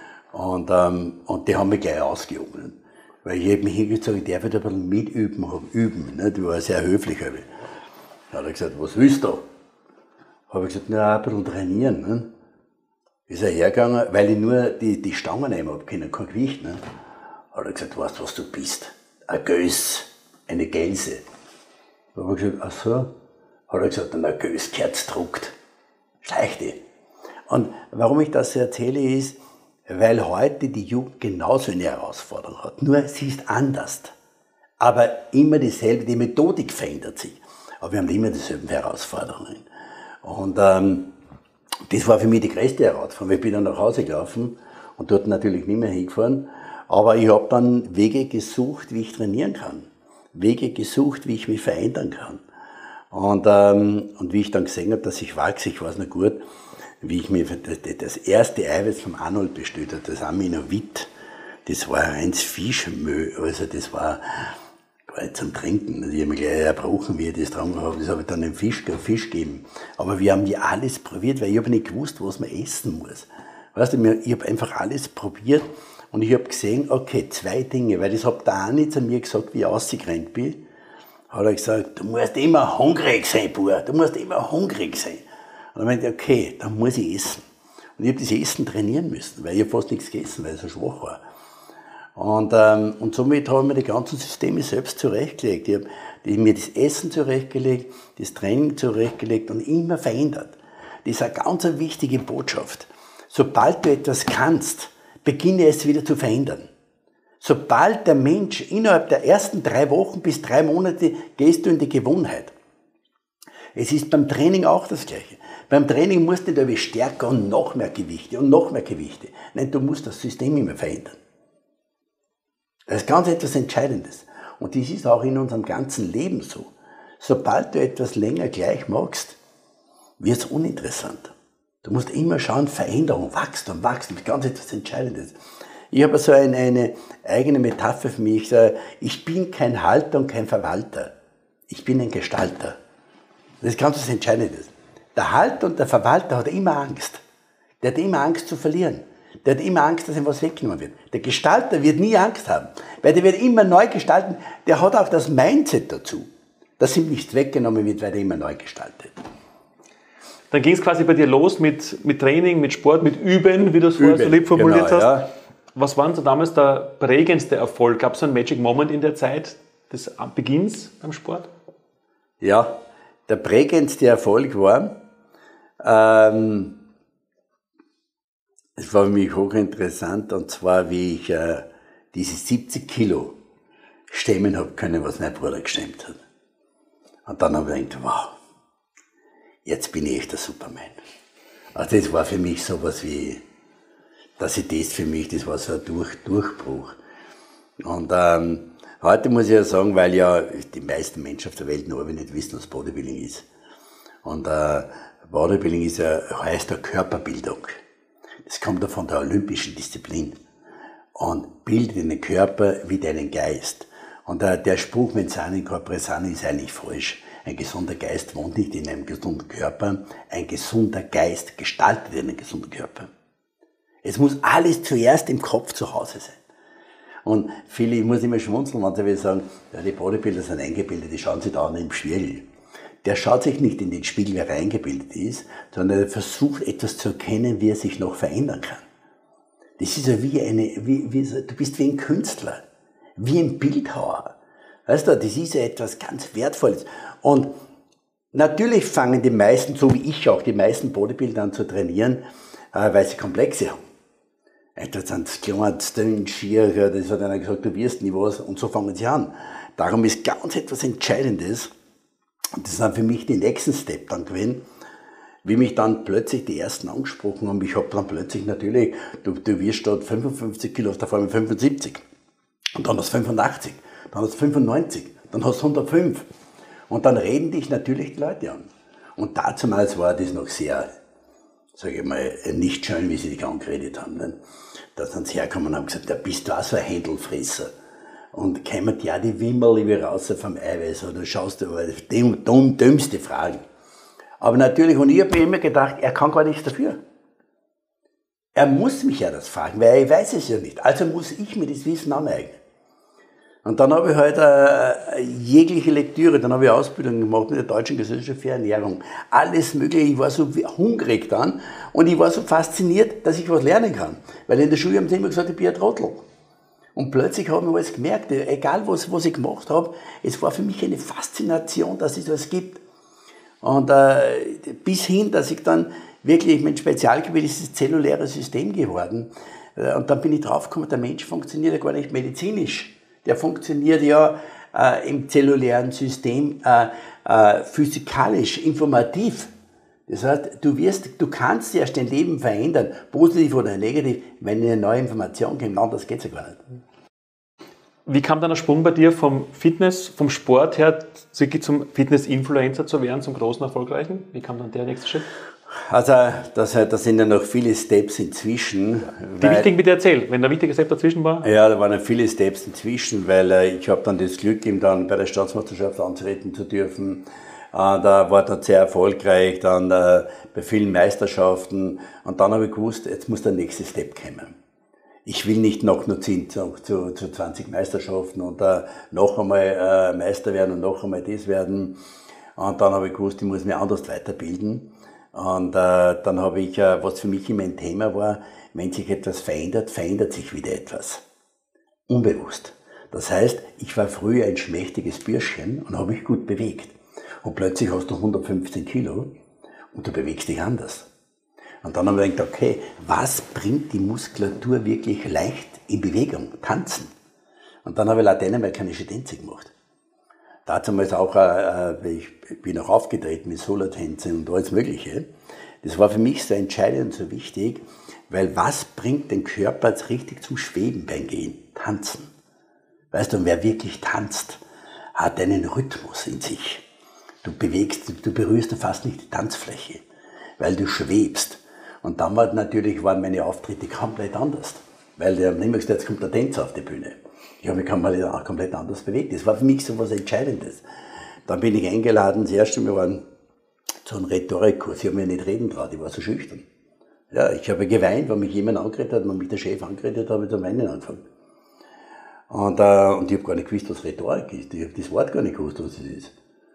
Und, ähm, und die haben mich gleich ausgehoben. Weil ich hab mich hingezogen, ich darf halt ein bisschen mitüben, hab üben, ne? Die war sehr höflich. Hab ich. Dann hat er gesagt, was willst du? Habe ich gesagt, na, ein bisschen trainieren. Ne? Ist er hergegangen, weil ich nur die, die Stangen nehmen habe können, kein Gewicht. Ne? Hat er gesagt, weißt du, was du bist? Ein Gös, eine Gelse. Da habe ich gesagt, ach so. Hat er gesagt, ein Gös gehört druckt. Schleichte. Und warum ich das erzähle ist, weil heute die Jugend genauso eine Herausforderung hat. Nur sie ist anders. Aber immer dieselbe, die Methodik verändert sich. Aber wir haben immer dieselben Herausforderungen. Und ähm, das war für mich die größte Herausforderung. Ich bin dann nach Hause gelaufen und dort natürlich nicht mehr hingefahren. Aber ich habe dann Wege gesucht, wie ich trainieren kann. Wege gesucht, wie ich mich verändern kann. Und, ähm, und wie ich dann gesehen habe, dass ich wachse, ich weiß noch gut, wie ich mir das erste Eiweiß vom Arnold bestellt habe, das Aminovit, das war reins Fischmehl, also das war, war zum Trinken. Also ich habe mich gleich erbrochen, wie ich das dran habe, das habe ich dann dem Fisch, Fisch gegeben. Aber wir haben ja alles probiert, weil ich habe nicht gewusst, was man essen muss. Weißt du, ich habe einfach alles probiert und ich habe gesehen, okay, zwei Dinge, weil das hat der eine zu mir gesagt, wie ich rausgerannt bin, hat er gesagt, du musst immer hungrig sein, Bub, du musst immer hungrig sein. Und dann meinte ich, okay, dann muss ich essen. Und ich habe das Essen trainieren müssen, weil ich hab fast nichts gegessen, weil ich so schwach war. Und, ähm, und somit habe ich mir die ganzen Systeme selbst zurechtgelegt. Ich habe mir das Essen zurechtgelegt, das Training zurechtgelegt und immer verändert. Das ist eine ganz wichtige Botschaft. Sobald du etwas kannst, beginne es wieder zu verändern. Sobald der Mensch innerhalb der ersten drei Wochen bis drei Monate gehst du in die Gewohnheit. Es ist beim Training auch das Gleiche. Beim Training musst du nicht aber stärker und noch mehr Gewichte und noch mehr Gewichte. Nein, du musst das System immer verändern. Das ist ganz etwas Entscheidendes. Und das ist auch in unserem ganzen Leben so. Sobald du etwas länger gleich machst, wird es uninteressant. Du musst immer schauen, Veränderung, Wachstum, Wachstum, das ist ganz etwas Entscheidendes. Ich habe so eine, eine eigene Metapher für mich. Ich bin kein Halter und kein Verwalter. Ich bin ein Gestalter. Das ist ganz was Entscheidendes. Der Halter und der Verwalter hat immer Angst. Der hat immer Angst zu verlieren. Der hat immer Angst, dass ihm was weggenommen wird. Der Gestalter wird nie Angst haben, weil der wird immer neu gestalten. Der hat auch das Mindset dazu, dass ihm nichts weggenommen wird, weil er immer neu gestaltet. Dann ging es quasi bei dir los mit, mit Training, mit Sport, mit Üben, wie du es vorher so lieb formuliert genau, hast. Ja. Was war denn so damals der prägendste Erfolg? Gab es einen Magic Moment in der Zeit des Beginns beim Sport? Ja, der prägendste Erfolg war, ähm, es war für mich hochinteressant, und zwar, wie ich äh, diese siebzig Kilo stemmen habe können, was mein Bruder gestemmt hat. Und dann habe ich gedacht, wow, jetzt bin ich echt der Superman. Also das war für mich sowas wie, dass ich das für mich, das war so ein Durch, Durchbruch. Und ähm, heute muss ich ja sagen, weil ja die meisten Menschen auf der Welt noch nicht wissen, was Bodybuilding ist. Und äh, Bodybuilding ist ja, heißt ja Körperbildung. Das kommt ja von der olympischen Disziplin. Und bildet den Körper wie deinen Geist. Und äh, der Spruch, wenn sane in corpore sano, ist eigentlich falsch. Ein gesunder Geist wohnt nicht in einem gesunden Körper. Ein gesunder Geist gestaltet einen gesunden Körper. Es muss alles zuerst im Kopf zu Hause sein. Und viele, ich muss immer schmunzeln, wenn sie sagen, ja, die Bodybuilder sind eingebildet, die schauen sich da an im Spiegel. Der schaut sich nicht in den Spiegel, wer eingebildet ist, sondern er versucht etwas zu erkennen, wie er sich noch verändern kann. Das ist ja wie eine, wie, wie, du bist wie ein Künstler, wie ein Bildhauer. Weißt du, das ist ja etwas ganz Wertvolles. Und natürlich fangen die meisten, so wie ich auch, die meisten Bodybuilder an zu trainieren, weil sie Komplexe haben. Etwas ans Kleines, dünn, schier, das hat einer gesagt, du wirst nie was, und so fangen sie an. Darum ist ganz etwas Entscheidendes, und das sind für mich die nächsten Step dann gewesen, wie mich dann plötzlich die Ersten angesprochen haben. Ich habe dann plötzlich natürlich, du, du wirst statt fünfundfünfzig Kilo, auf der Fall fünfundsiebzig. Und dann hast du fünfundachtzig, dann hast du fünfundneunzig, dann hast du hundertfünf. Und dann reden dich natürlich die Leute an. Und damals war das noch sehr, sage ich mal, nicht schön, wie sie dich angeredet haben. Ne? Da sind sie hergekommen und haben gesagt, da bist du auch so ein Händelfresser. Und kämen ja die Wimmerl wie raus vom Eiweiß, oder schaust du, die dumm, dümmste Fragen. Aber natürlich, und ich habe mir immer gedacht, er kann gar nichts dafür. Er muss mich ja das fragen, weil er weiß es ja nicht. Also muss ich mir das Wissen aneignen. Und dann habe ich halt äh, jegliche Lektüre, dann habe ich Ausbildung gemacht mit der Deutschen Gesellschaft für Ernährung. Alles Mögliche, ich war so hungrig dann und ich war so fasziniert, dass ich was lernen kann. Weil in der Schule haben sie immer gesagt, ich bin ein Trottel. Und plötzlich habe ich alles gemerkt, egal was, was ich gemacht habe, es war für mich eine Faszination, dass es das gibt. Und äh, bis hin, dass ich dann wirklich, mein Spezialgebiet ist das zelluläre System geworden. Und dann bin ich draufgekommen, der Mensch funktioniert ja gar nicht medizinisch. Der funktioniert ja äh, im zellulären System äh, äh, physikalisch, informativ. Das heißt, du wirst, du kannst erst dein Leben verändern, positiv oder negativ, wenn eine neue Information kommt. Anders geht es ja gar nicht. Wie kam dann der Sprung bei dir vom Fitness, vom Sport her, zum Fitness-Influencer zu werden, zum großen Erfolgreichen? Wie kam dann der nächste Schritt? Also, das, das sind ja noch viele Steps inzwischen. Die weil, wichtigen bitte erzählen, wenn der wichtige Step dazwischen war? Ja, da waren ja viele Steps inzwischen, weil äh, ich habe dann das Glück, ihm dann bei der Staatsmeisterschaft antreten zu dürfen. Äh, da war er sehr erfolgreich, dann äh, bei vielen Meisterschaften. Und dann habe ich gewusst, jetzt muss der nächste Step kommen. Ich will nicht noch nur zehn zu, zu, zu zwanzig Meisterschaften und äh, noch einmal äh, Meister werden und noch einmal das werden. Und dann habe ich gewusst, ich muss mich anders weiterbilden. Und äh, dann habe ich, äh, was für mich immer ein Thema war, wenn sich etwas verändert, verändert sich wieder etwas. Unbewusst. Das heißt, ich war früher ein schmächtiges Bürschchen und habe mich gut bewegt. Und plötzlich hast du hundertfünfzehn Kilo und du bewegst dich anders. Und dann haben wir gedacht, okay, was bringt die Muskulatur wirklich leicht in Bewegung? Tanzen. Und dann habe ich lateinamerikanische Tänze gemacht. Damals auch, äh, ich bin auch aufgetreten mit Solotänzen und alles Mögliche. Das war für mich so entscheidend und so wichtig, weil was bringt den Körper jetzt richtig zum Schweben beim Gehen? Tanzen. Weißt du, wer wirklich tanzt, hat einen Rhythmus in sich. Du bewegst, du berührst fast nicht die Tanzfläche, weil du schwebst. Und damals natürlich waren meine Auftritte komplett anders, weil der haben immer gesagt, jetzt kommt der Tänzer auf die Bühne. Ich habe mich auch komplett anders bewegt. Das war für mich so etwas Entscheidendes. Dann bin ich eingeladen, das erste Mal waren zu einem Rhetorikkurs. Ich habe mir nicht reden traut, ich war so schüchtern. Ja, ich habe geweint, weil mich jemand angeredet hat, und mich der Chef angeredet hat, habe ich zu weinen angefangen. Und, äh, und ich habe gar nicht gewusst, was Rhetorik ist. Ich habe das Wort gar nicht gewusst, was es ist.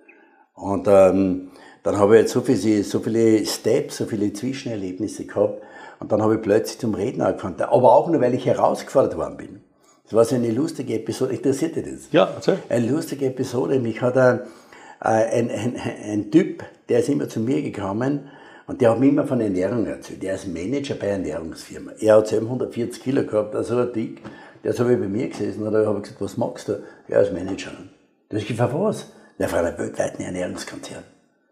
Und ähm, dann habe ich jetzt so viele, so viele Steps, so viele Zwischenerlebnisse gehabt. Und dann habe ich plötzlich zum Reden angefangen. Aber auch nur, weil ich herausgefordert worden bin. Das war so eine lustige Episode. Interessiert dich das? Ja, erzähl. Eine lustige Episode. Mich hat ein, ein, ein, ein Typ, der ist immer zu mir gekommen und der hat mir immer von Ernährung erzählt. Der ist Manager bei einer Ernährungsfirma. Er hat hundertvierzig Kilo gehabt, also dick. Der ist aber bei mir gesessen und da habe ich gesagt, was magst du? Ja, als Manager. Da habe ich gefragt, was? Der war ein weltweiten Ernährungskonzern.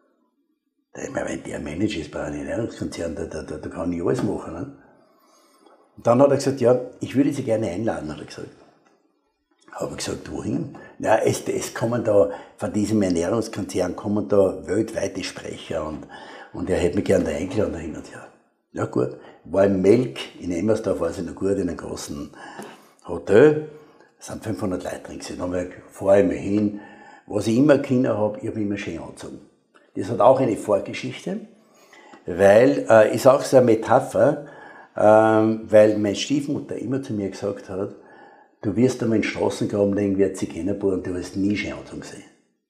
Da ich meine, wenn der Manager ist bei einem Ernährungskonzern, da, da, da, da kann ich alles machen. Ne? Und dann hat er gesagt, ja, ich würde Sie gerne einladen, hat er gesagt. Habe ich gesagt, wohin? Ja, es, es kommen da, von diesem Ernährungskonzern kommen da weltweite Sprecher und, und er hätte mich gerne da eingeladen. Hin und ja. Ja gut, war im Melk in Emmersdorf, war es noch gut, in einem großen Hotel. Es sind fünfhundert Leute drin gewesen. Dann fahre ich mal hin. Was ich immer Kinder habe, ich habe immer schön angezogen. Das hat auch eine Vorgeschichte, weil, äh, ist auch so eine Metapher, ähm, weil meine Stiefmutter immer zu mir gesagt hat, du wirst einmal in den Straßengraben denken wie ein Zigeunerbub und du wirst nie schön angezogen sein.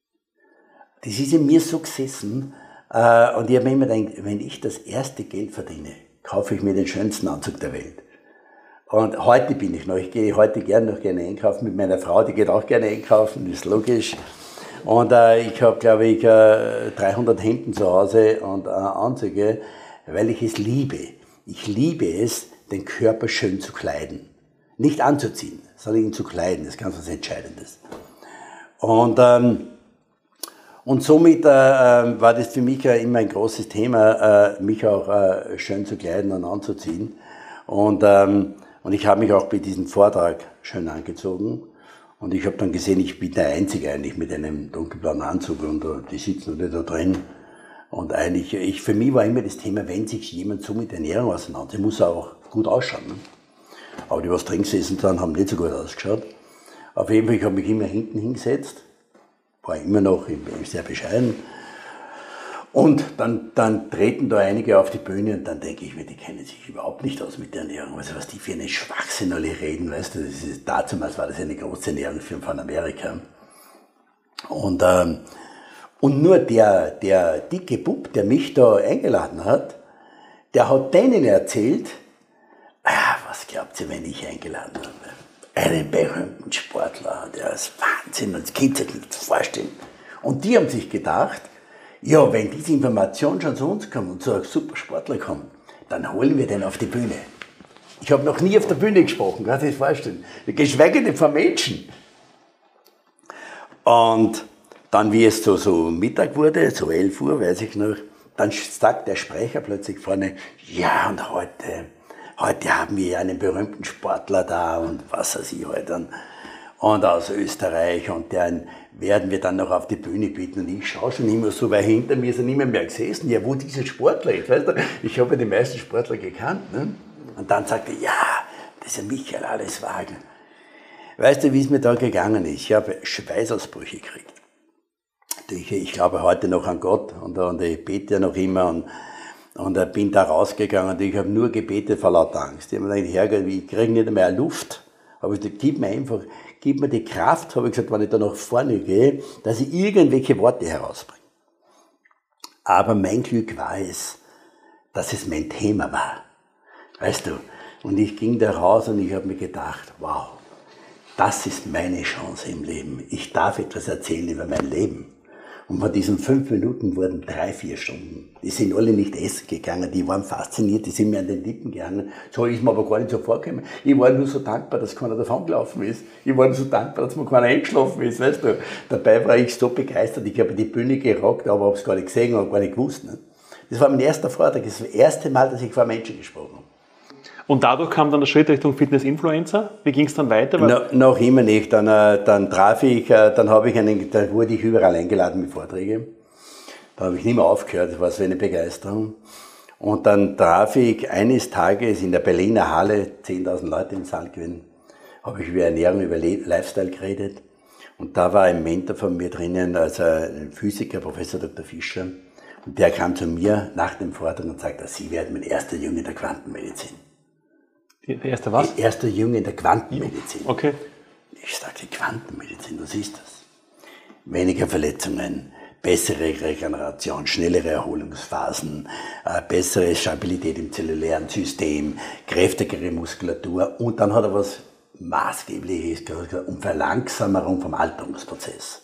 Das ist in mir so gesessen, äh, und ich habe mir immer gedacht, wenn ich das erste Geld verdiene, kaufe ich mir den schönsten Anzug der Welt. Und heute bin ich noch, ich gehe heute gerne noch gerne einkaufen mit meiner Frau, die geht auch gerne einkaufen, ist logisch. Und äh, ich habe, glaube ich, äh, dreihundert Hemden zu Hause und äh, Anzüge, weil ich es liebe. Ich liebe es, den Körper schön zu kleiden. Nicht anzuziehen, sondern ihn zu kleiden, das ist ganz was Entscheidendes. Und, ähm, und somit äh, war das für mich äh, immer ein großes Thema, äh, mich auch äh, schön zu kleiden und anzuziehen. Und, ähm, und ich habe mich auch bei diesem Vortrag schön angezogen. Und ich habe dann gesehen, ich bin der Einzige eigentlich mit einem dunkelblauen Anzug und uh, die sitzen alle da drin. Und eigentlich, ich, für mich war immer das Thema, wenn sich jemand so mit Ernährung auseinandersetzt, muss er auch gut ausschauen. Ne? Aber die, was drin gesessen sind, haben nicht so gut ausgeschaut. Auf jeden Fall, ich habe mich immer hinten hingesetzt, war immer noch sehr bescheiden. Und dann, dann treten da einige auf die Bühne und dann denke ich mir, die kennen sich überhaupt nicht aus mit der Ernährung. Also was die für einen Schwachsinn alle reden, weißt du, das ist, damals war das eine große Ernährungsfirma von Amerika. Und, ähm, und nur der, der dicke Bub, der mich da eingeladen hat, der hat denen erzählt, ah, was glaubt ihr, wenn ich eingeladen habe? Einen berühmten Sportler, der ist Wahnsinn, und das Kind sich nicht vorstellen. Und die haben sich gedacht, ja, wenn diese Information schon zu uns kommt und zu einem super Sportler kommt, dann holen wir den auf die Bühne. Ich habe noch nie auf der Bühne gesprochen, kannst du dir das vorstellen? Geschweige denn von Menschen. Und dann, wie es so, so Mittag wurde, so elf Uhr, weiß ich noch, dann sagt der Sprecher plötzlich vorne, ja, und heute, heute haben wir einen berühmten Sportler da und was weiß ich heute. Und aus Österreich, und den werden wir dann noch auf die Bühne bieten. Und ich schaue schon immer so, weil hinter mir sind immer mehr gesessen, ja, wo dieser Sportler ist, weißt du? Ich habe ja die meisten Sportler gekannt, ne? Und dann sagte er, ja, das ist ja Michael Alleswagner. Weißt du, wie es mir da gegangen ist? Ich habe Schweißausbrüche gekriegt. Ich, ich glaube heute noch an Gott, und, und ich bete ja noch immer, und, und bin da rausgegangen, und ich habe nur gebetet vor lauter Angst. Ich habe mir gedacht, Herrgott, ich kriege nicht mehr Luft. Aber ich gib mir einfach, gib mir die Kraft, habe ich gesagt, wenn ich da nach vorne gehe, dass ich irgendwelche Worte herausbringe. Aber mein Glück war es, dass es mein Thema war. Weißt du? Und ich ging da raus und ich habe mir gedacht, wow, das ist meine Chance im Leben. Ich darf etwas erzählen über mein Leben. Und von diesen fünf Minuten wurden drei, vier Stunden. Die sind alle nicht essen gegangen, die waren fasziniert, die sind mir an den Lippen gegangen. So ist mir aber gar nicht so vorgekommen. Ich war nur so dankbar, dass keiner davon gelaufen ist. Ich war nur so dankbar, dass mir keiner eingeschlafen ist, weißt du. Dabei war ich so begeistert, ich habe die Bühne gerockt, aber habe es gar nicht gesehen und gar nicht gewusst. Ne? Das war mein erster Vortrag, das war das erste Mal, dass ich vor Menschen gesprochen habe. Und dadurch kam dann der Schritt Richtung Fitness-Influencer. Wie ging es dann weiter? No, noch immer nicht. Dann, äh, dann traf ich, äh, dann habe ich einen, da wurde ich überall eingeladen mit Vorträgen. Da habe ich nicht mehr aufgehört, das war so eine Begeisterung. Und dann traf ich eines Tages in der Berliner Halle, zehntausend Leute im Saal gewesen, habe ich über Ernährung, über Lifestyle geredet. Und da war ein Mentor von mir drinnen, also ein Physiker, Professor Doktor Fischer. Und der kam zu mir nach dem Vortrag und sagte, Sie werden mein erster Junge der Quantenmedizin. Der erste was? Erster Junge in der Quantenmedizin. Okay. Ich sagte, Quantenmedizin, was ist das? Weniger Verletzungen, bessere Regeneration, schnellere Erholungsphasen, äh, bessere Stabilität im zellulären System, kräftigere Muskulatur, und dann hat er was Maßgebliches gesagt, um Verlangsamung vom Alterungsprozess.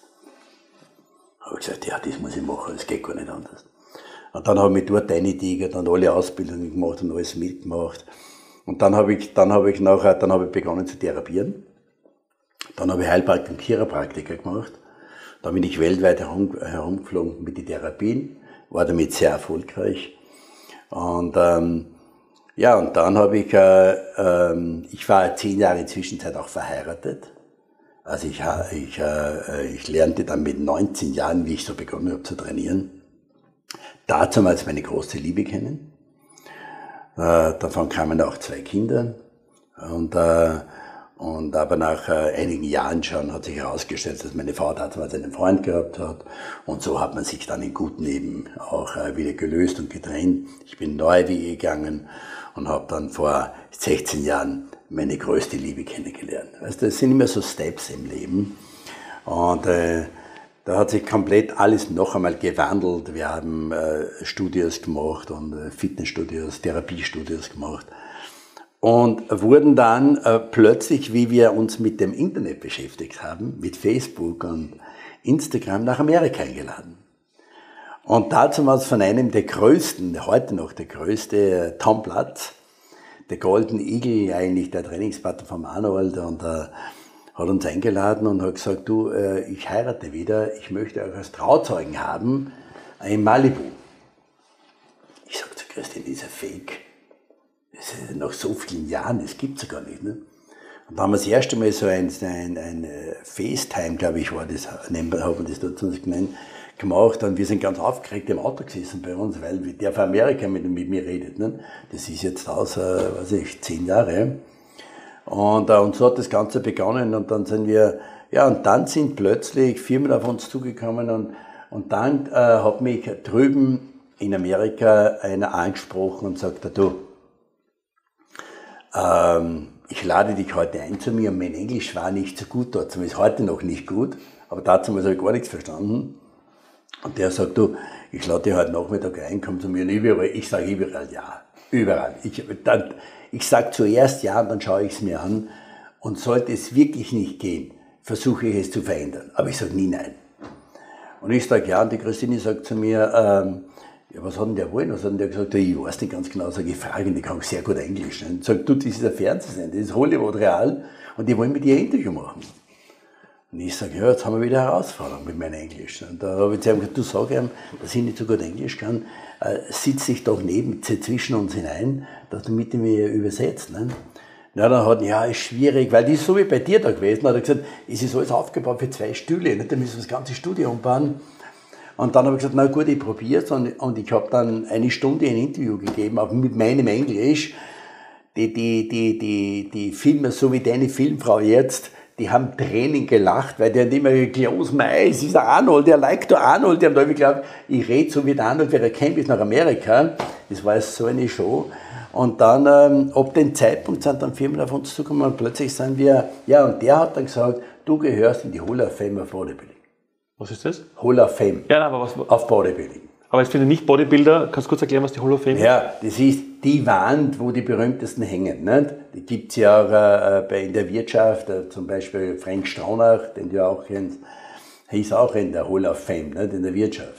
Da habe ich gesagt, ja, das muss ich machen, das geht gar nicht anders. Und dann habe ich mich dort reingetigert und alle Ausbildungen gemacht und alles mitgemacht. Und dann habe ich, dann habe ich nachher, dann habe ich begonnen zu therapieren. Dann habe ich Heilpraktiker und Chiropraktiker gemacht. Dann bin ich weltweit herum, herumgeflogen mit den Therapien, war damit sehr erfolgreich. Und, ähm, ja, und dann habe ich, äh, ähm, ich war zehn Jahre in der Zwischenzeit auch verheiratet. Also ich, ich, äh, ich lernte dann mit neunzehn Jahren, wie ich so begonnen habe zu trainieren, damals meine große Liebe kennen. Äh, davon kamen auch zwei Kinder. Und, äh, und aber nach äh, einigen Jahren schon hat sich herausgestellt, dass meine Frau damals einen Freund gehabt hat. Und so hat man sich dann in guten Leben auch äh, wieder gelöst und getrennt. Ich bin neue Wege gegangen und habe dann vor sechzehn Jahren meine größte Liebe kennengelernt. Weißt du, das sind immer so Steps im Leben. Und äh, da hat sich komplett alles noch einmal gewandelt. Wir haben äh, Studios gemacht und äh, Fitnessstudios, Therapiestudios gemacht. Und wurden dann äh, plötzlich, wie wir uns mit dem Internet beschäftigt haben, mit Facebook und Instagram, nach Amerika eingeladen. Und dazu war es von einem der größten, heute noch der größte, Tom Platz, der Golden Eagle, eigentlich der Trainingspartner von Arnold, und äh, hat uns eingeladen und hat gesagt, du, äh, ich heirate wieder, ich möchte euch als Trauzeugen haben in Malibu. Ich sag zu Christine, das ist ein Fake. Das ist nach so vielen Jahren, das gibt's ja gar nicht. Ne? Und da haben wir das erste Mal so ein, ein, ein FaceTime, glaube ich, war das, haben wir das dazu genannt, gemacht, und wir sind ganz aufgeregt im Auto gesessen bei uns, weil der von Amerika mit, mit mir redet. Ne? Das ist jetzt aus, äh, weiß ich, zehn Jahre. Und, äh, und so hat das Ganze begonnen und dann sind wir, ja, und dann sind plötzlich Firmen auf uns zugekommen und, und dann äh, hat mich drüben in Amerika einer angesprochen und sagt, du, ähm, ich lade dich heute ein zu mir und mein Englisch war nicht so gut dort, zumindest heute noch nicht gut, aber dazu habe ich gar nichts verstanden. Und der sagt, du, ich lade dich heute Nachmittag ein, komm zu mir und überall, ich sage überall ja, überall. Ich, dann, ich sage zuerst ja und dann schaue ich es mir an und sollte es wirklich nicht gehen, versuche ich es zu verändern, aber ich sage nie nein. Und ich sage ja und die Christine sagt zu mir, ähm, ja, was hat denn der wollen? Was hat denn der gesagt? Ja, ich weiß nicht ganz genau, sage ich, frage ihn, die kann sehr gut Englisch. Und sagt, du, das ist ein Fernsehsender, das ist Hollywood Real und die wollen mit dir ein Interview machen. Und ich sage, ja, jetzt haben wir wieder eine Herausforderung mit meinem Englisch. Und da habe ich zu ihm gesagt, du sag ihm, dass ich nicht so gut Englisch kann, äh, sitz dich doch neben, zwischen uns hinein, dass du mit mir übersetzt. Ne? Ja, dann hat, ja, ist schwierig, weil die ist so wie bei dir da gewesen, hat er gesagt, es ist alles aufgebaut für zwei Stühle, nicht? Da müssen wir das ganze Studio umbauen. Und dann habe ich gesagt, na gut, ich probiere es. Und, und ich habe dann eine Stunde ein Interview gegeben, auch mit meinem Englisch. Die, die, die, die, die Filme, so wie deine Filmfrau jetzt, die haben Tränen gelacht, weil die haben immer geglaubt, mei, es ist der Arnold, der liked der Arnold. Die haben da immer geglaubt, ich rede so wie der Arnold, wer er kennt bis nach Amerika. Das war so eine Show. Und dann, ähm, ab dem Zeitpunkt sind dann Firmen auf uns zugekommen und plötzlich sind wir, ja, und der hat dann gesagt, du gehörst in die Hall of Fame of Bodybuilding. Was ist das? Hall of Fame. Ja, aber was? Auf Bodybuilding. Aber jetzt für den Nicht-Bodybuilder, kannst du kurz erklären, was die Hall of Fame ist? Ja, das ist die Wand, wo die berühmtesten hängen. Nicht? Die gibt es ja auch äh, bei, in der Wirtschaft, äh, zum Beispiel Frank Stronach, den du auch kennst, hieß auch in der Hall of Fame, nicht? In der Wirtschaft.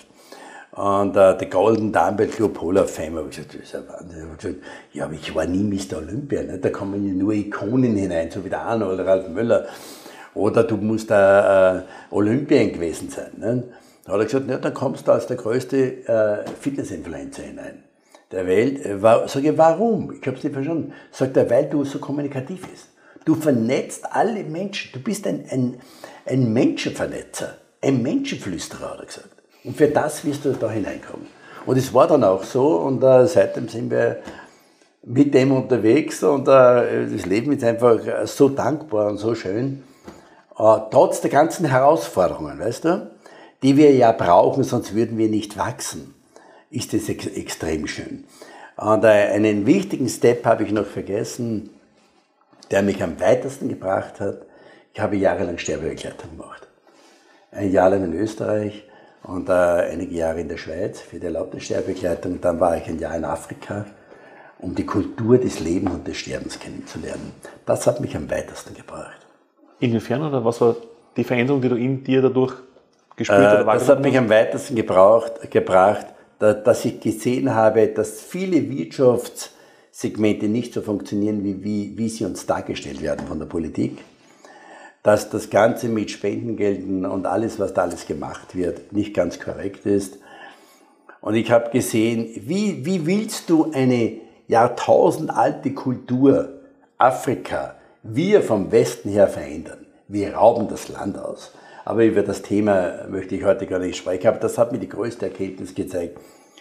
Und äh, der Golden Dumbbell Club Hall of Fame, habe ich gesagt, das ist ein Wahnsinn. Ich habe gesagt, ja, aber ich war nie Mister Olympia, nicht? Da kommen ja nur Ikonen hinein, so wie der Arnold oder Ralf Möller. Oder du musst da äh, Olympien gewesen sein. Ne? Da hat er gesagt, ja, dann kommst du als der größte äh, Fitness-Influencer hinein der Welt. Äh, war, sag ich, warum? Ich habe es nicht verstanden. Sagt er, weil du so kommunikativ bist. Du vernetzt alle Menschen. Du bist ein, ein, ein Menschenvernetzer, ein Menschenflüsterer, hat er gesagt. Und für das wirst du da hineinkommen. Und es war dann auch so und äh, seitdem sind wir mit dem unterwegs und äh, das Leben ist einfach so dankbar und so schön. Uh, trotz der ganzen Herausforderungen, weißt du, die wir ja brauchen, sonst würden wir nicht wachsen, ist das ex extrem schön. Und uh, einen wichtigen Step habe ich noch vergessen, der mich am weitesten gebracht hat. Ich habe jahrelang Sterbebegleitung gemacht. Ein Jahr lang in Österreich und uh, einige Jahre in der Schweiz für die erlaubte Sterbebegleitung. Dann war ich ein Jahr in Afrika, um die Kultur des Lebens und des Sterbens kennenzulernen. Das hat mich am weitesten gebracht. Inwiefern oder was war die Veränderung, die du in dir dadurch gespürt äh, oder wahrgenommen hast? Das hat mich am weitesten gebraucht, gebracht, da, dass ich gesehen habe, dass viele Wirtschaftssegmente nicht so funktionieren, wie, wie, wie sie uns dargestellt werden von der Politik. Dass das Ganze mit Spendengelden und alles, was da alles gemacht wird, nicht ganz korrekt ist. Und ich habe gesehen, wie, wie willst du eine jahrtausendalte Kultur, Afrika, wir vom Westen her verändern. Wir rauben das Land aus. Aber über das Thema möchte ich heute gar nicht sprechen. Aber das hat mir die größte Erkenntnis gezeigt.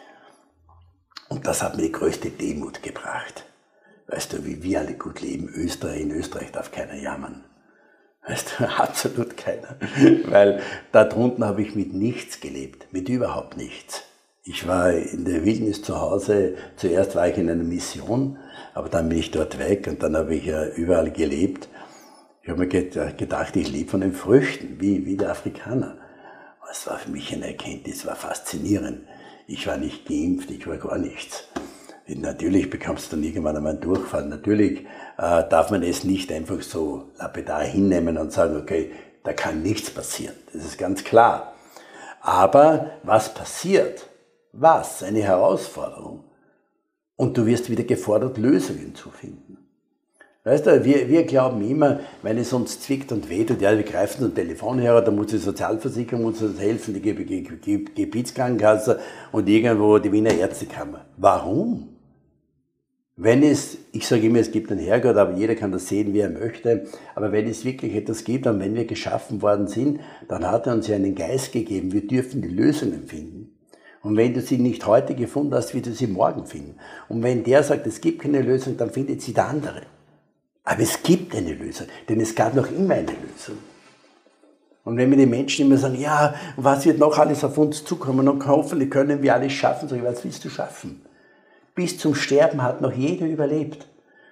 Und das hat mir die größte Demut gebracht. Weißt du, wie wir alle gut leben. Österreich, in Österreich darf keiner jammern. Weißt du, absolut keiner. Weil da drunten habe ich mit nichts gelebt. Mit überhaupt nichts. Ich war in der Wildnis zu Hause. Zuerst war ich in einer Mission. Aber dann bin ich dort weg und dann habe ich ja überall gelebt. Ich habe mir gedacht, ich lebe von den Früchten, wie, wie der Afrikaner. Es war für mich eine Erkenntnis, es war faszinierend. Ich war nicht geimpft, ich war gar nichts. Natürlich bekommst du dann irgendwann einmal einen Durchfall. Natürlich äh, darf man es nicht einfach so lapidar hinnehmen und sagen, okay, da kann nichts passieren. Das ist ganz klar. Aber was passiert? Was? Eine Herausforderung. Und du wirst wieder gefordert, Lösungen zu finden. Weißt du, wir, wir glauben immer, wenn es uns zwickt und wehtut, ja, wir greifen zum Telefonhörer, da muss die Sozialversicherung uns helfen, die Ge Ge Ge Gebietskrankenkasse und irgendwo die Wiener Ärztekammer. Warum? Wenn es, ich sage immer, es gibt einen Herrgott, aber jeder kann das sehen, wie er möchte, aber wenn es wirklich etwas gibt und wenn wir geschaffen worden sind, dann hat er uns ja einen Geist gegeben, wir dürfen die Lösungen finden. Und wenn du sie nicht heute gefunden hast, wirst du sie morgen finden. Und wenn der sagt, es gibt keine Lösung, dann findet sie der andere. Aber es gibt eine Lösung, denn es gab noch immer eine Lösung. Und wenn mir die Menschen immer sagen, ja, was wird noch alles auf uns zukommen und hoffentlich können wir alles schaffen, sage ich, was willst du schaffen? Bis zum Sterben hat noch jeder überlebt.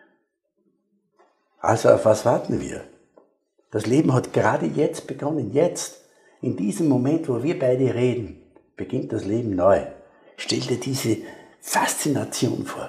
Also auf was warten wir? Das Leben hat gerade jetzt begonnen, jetzt, in diesem Moment, wo wir beide reden, beginnt das Leben neu. Stell dir diese Faszination vor.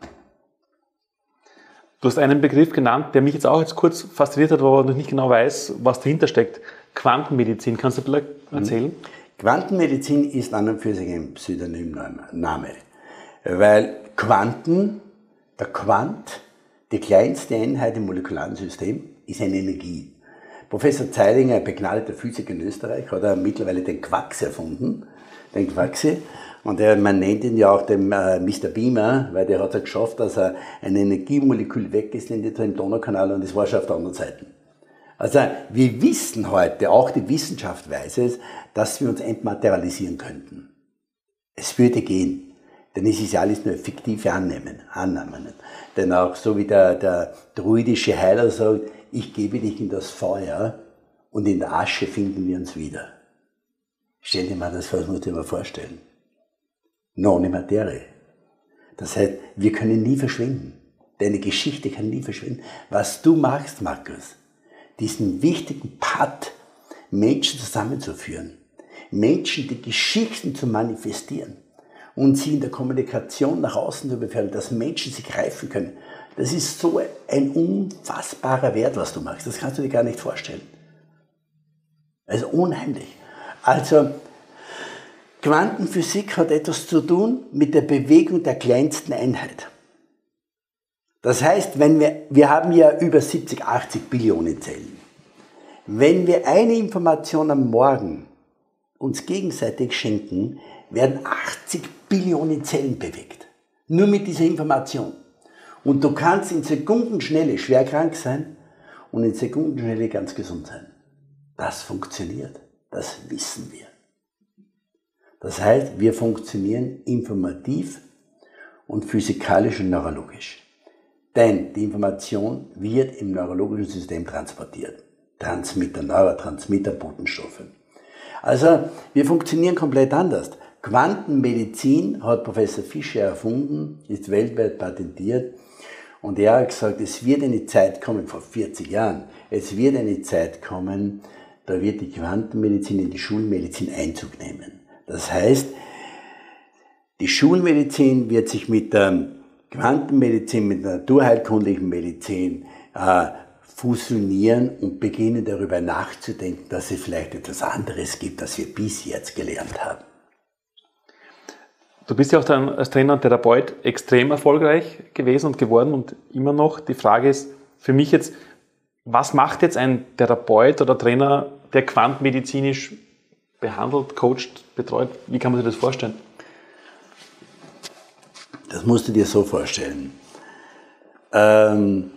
Du hast einen Begriff genannt, der mich jetzt auch jetzt kurz fasziniert hat, wo ich nicht genau weiß, was dahinter steckt. Quantenmedizin. Kannst du vielleicht erzählen? Quantenmedizin ist an und für sich ein Pseudonymname, weil Quanten, der Quant, die kleinste Einheit im molekularen System, ist eine Energie. Professor Zeilinger, ein begnadeter Physiker in Österreich, hat er mittlerweile den Quacks erfunden, den Quaxi. Und der, man nennt ihn ja auch den äh, Mister Beamer, weil der hat es geschafft, dass er ein Energiemolekül weggeslendet hat im Donaukanal und das war schon auf der anderen Seite. Also wir wissen heute, auch die Wissenschaft weiß es, dass wir uns entmaterialisieren könnten. Es würde gehen, denn es ist ja alles nur fiktive Annahmen. Annahmen. Denn auch so wie der, der druidische Heiler sagt, ich gebe dich in das Feuer und in der Asche finden wir uns wieder. Stell dir mal das vor, das musst du dir mal vorstellen. Non Materie. Das heißt, wir können nie verschwinden. Deine Geschichte kann nie verschwinden. Was du machst, Markus, diesen wichtigen Part, Menschen zusammenzuführen, Menschen die Geschichten zu manifestieren und sie in der Kommunikation nach außen zu befördern, dass Menschen sie greifen können. Das ist so ein unfassbarer Wert, was du machst. Das kannst du dir gar nicht vorstellen. Also unheimlich. Also Quantenphysik hat etwas zu tun mit der Bewegung der kleinsten Einheit. Das heißt, wenn wir, wir haben ja über siebzig, achtzig Billionen Zellen. Wenn wir eine Information am Morgen uns gegenseitig schenken, werden achtzig Billionen Zellen bewegt. Nur mit dieser Information. Und du kannst in Sekundenschnelle schwer krank sein und in Sekundenschnelle ganz gesund sein. Das funktioniert. Das wissen wir. Das heißt, wir funktionieren informativ und physikalisch und neurologisch. Denn die Information wird im neurologischen System transportiert. Transmitter, Neurotransmitter, Botenstoffe. Also, wir funktionieren komplett anders. Quantenmedizin hat Professor Fischer erfunden, ist weltweit patentiert. Und er hat gesagt, es wird eine Zeit kommen, vor vierzig Jahren, es wird eine Zeit kommen, da wird die Quantenmedizin in die Schulmedizin Einzug nehmen. Das heißt, die Schulmedizin wird sich mit der Quantenmedizin, mit der naturheilkundlichen Medizin äh, fusionieren und beginnen darüber nachzudenken, dass es vielleicht etwas anderes gibt, als wir bis jetzt gelernt haben. Du bist ja auch dann als Trainer und Therapeut extrem erfolgreich gewesen und geworden und immer noch. Die Frage ist für mich jetzt, was macht jetzt ein Therapeut oder Trainer, der quantenmedizinisch behandelt, coacht, betreut? Wie kann man sich das vorstellen? Das musst du dir so vorstellen. Ähm,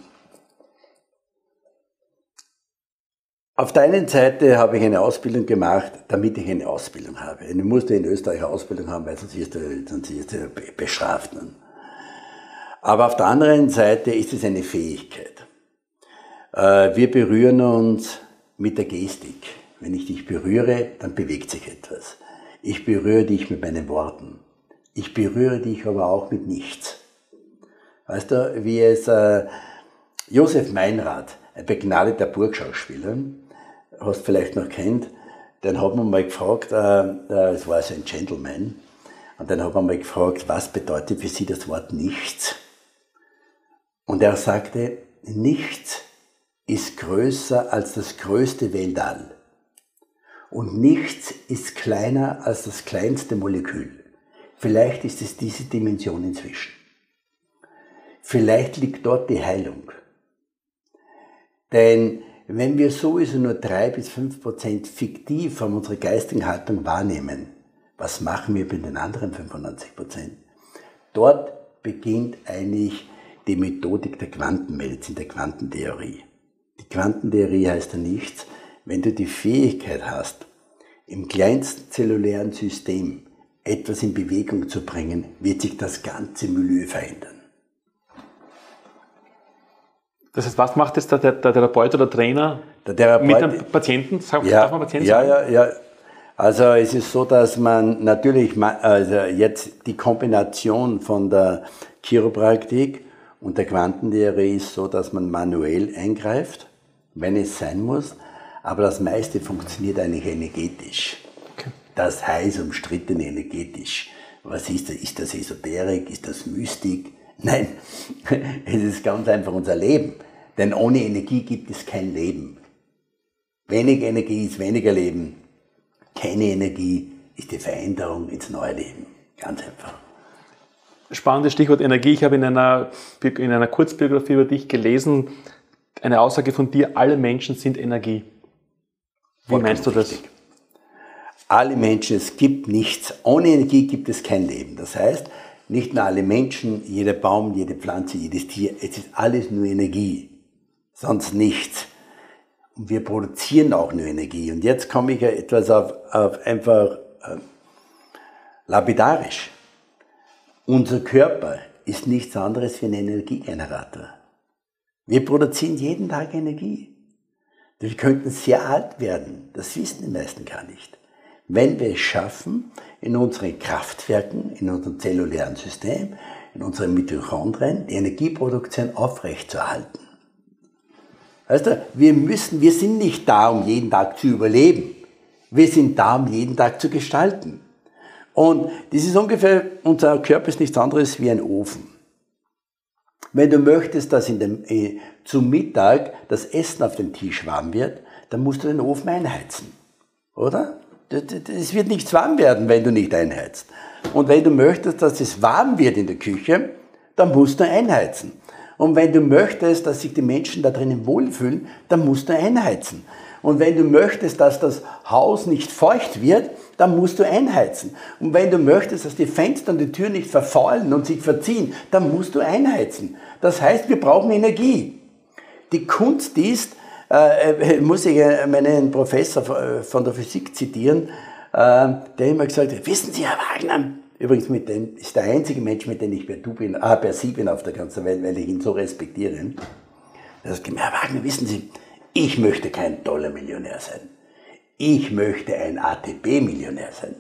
auf der einen Seite habe ich eine Ausbildung gemacht, damit ich eine Ausbildung habe. Ich musste in Österreich eine Ausbildung haben, weil sonst wirst du, sonst wirst du bestraft. Aber auf der anderen Seite ist es eine Fähigkeit. Wir berühren uns mit der Gestik. Wenn ich dich berühre, dann bewegt sich etwas. Ich berühre dich mit meinen Worten. Ich berühre dich aber auch mit nichts. Weißt du, wie es äh, Josef Meinrad, ein begnadeter Burgschauspieler, hast vielleicht noch kennt, den hat man mal gefragt, äh, äh, es war so ein Gentleman, und dann hat man mal gefragt, was bedeutet für Sie das Wort nichts? Und er sagte, nichts ist größer als das größte Weltall. Und nichts ist kleiner als das kleinste Molekül. Vielleicht ist es diese Dimension inzwischen. Vielleicht liegt dort die Heilung. Denn wenn wir sowieso nur drei bis fünf Prozent fiktiv von unserer geistigen Haltung wahrnehmen, was machen wir mit den anderen fünfundneunzig Prozent? Dort beginnt eigentlich die Methodik der Quantenmedizin, der Quantentheorie. Die Quantentheorie heißt ja nichts, wenn du die Fähigkeit hast, im kleinsten zellulären System etwas in Bewegung zu bringen, wird sich das ganze Milieu verändern. Das heißt, was macht jetzt der, der, der Therapeut oder Trainer der Therapeut, mit dem Patienten? Darf ja, man Patient ja, sagen? ja, ja. Also es ist so, dass man natürlich, also jetzt die Kombination von der Chiropraktik und der Quantentheorie ist so, dass man manuell eingreift, wenn es sein muss, aber das meiste funktioniert eigentlich energetisch. Okay. Das heißt umstritten energetisch. Was ist das? Ist das Esoterik? Ist das Mystik? Nein, es ist ganz einfach unser Leben. Denn ohne Energie gibt es kein Leben. Wenig Energie ist weniger Leben. Keine Energie ist die Veränderung ins neue Leben. Ganz einfach. Spannendes Stichwort Energie. Ich habe in einer, in einer Kurzbiografie über dich gelesen, eine Aussage von dir, alle Menschen sind Energie. Wie Vollkommen meinst du das? Richtig. Alle Menschen, es gibt nichts. Ohne Energie gibt es kein Leben. Das heißt, nicht nur alle Menschen, jeder Baum, jede Pflanze, jedes Tier, es ist alles nur Energie. Sonst nichts. Und wir produzieren auch nur Energie. Und jetzt komme ich ja etwas auf, auf einfach äh, lapidarisch. Unser Körper ist nichts anderes wie ein Energiegenerator. Wir produzieren jeden Tag Energie. Wir könnten sehr alt werden, das wissen die meisten gar nicht. Wenn wir es schaffen, in unseren Kraftwerken, in unserem zellulären System, in unseren Mitochondrien die Energieproduktion aufrechtzuerhalten. Weißt du, wir müssen, wir sind nicht da, um jeden Tag zu überleben. Wir sind da, um jeden Tag zu gestalten. Und das ist ungefähr, unser Körper ist nichts anderes wie ein Ofen. Wenn du möchtest, dass in dem, äh, zum Mittag das Essen auf dem Tisch warm wird, dann musst du den Ofen einheizen. Oder? Es wird nichts warm werden, wenn du nicht einheizt. Und wenn du möchtest, dass es warm wird in der Küche, dann musst du einheizen. Und wenn du möchtest, dass sich die Menschen da drinnen wohlfühlen, dann musst du einheizen. Und wenn du möchtest, dass das Haus nicht feucht wird, dann musst du einheizen. Und wenn du möchtest, dass die Fenster und die Türen nicht verfaulen und sich verziehen, dann musst du einheizen. Das heißt, wir brauchen Energie. Die Kunst ist, äh, muss ich meinen Professor von der Physik zitieren, äh, der immer gesagt hat, wissen Sie, Herr Wagner, übrigens mit dem, ist der einzige Mensch, mit dem ich per, du bin, ah, per Sie bin auf der ganzen Welt, weil ich ihn so respektiere. Er sagt, Herr Wagner, wissen Sie, ich möchte kein toller Millionär sein. Ich möchte ein A T P-Millionär sein.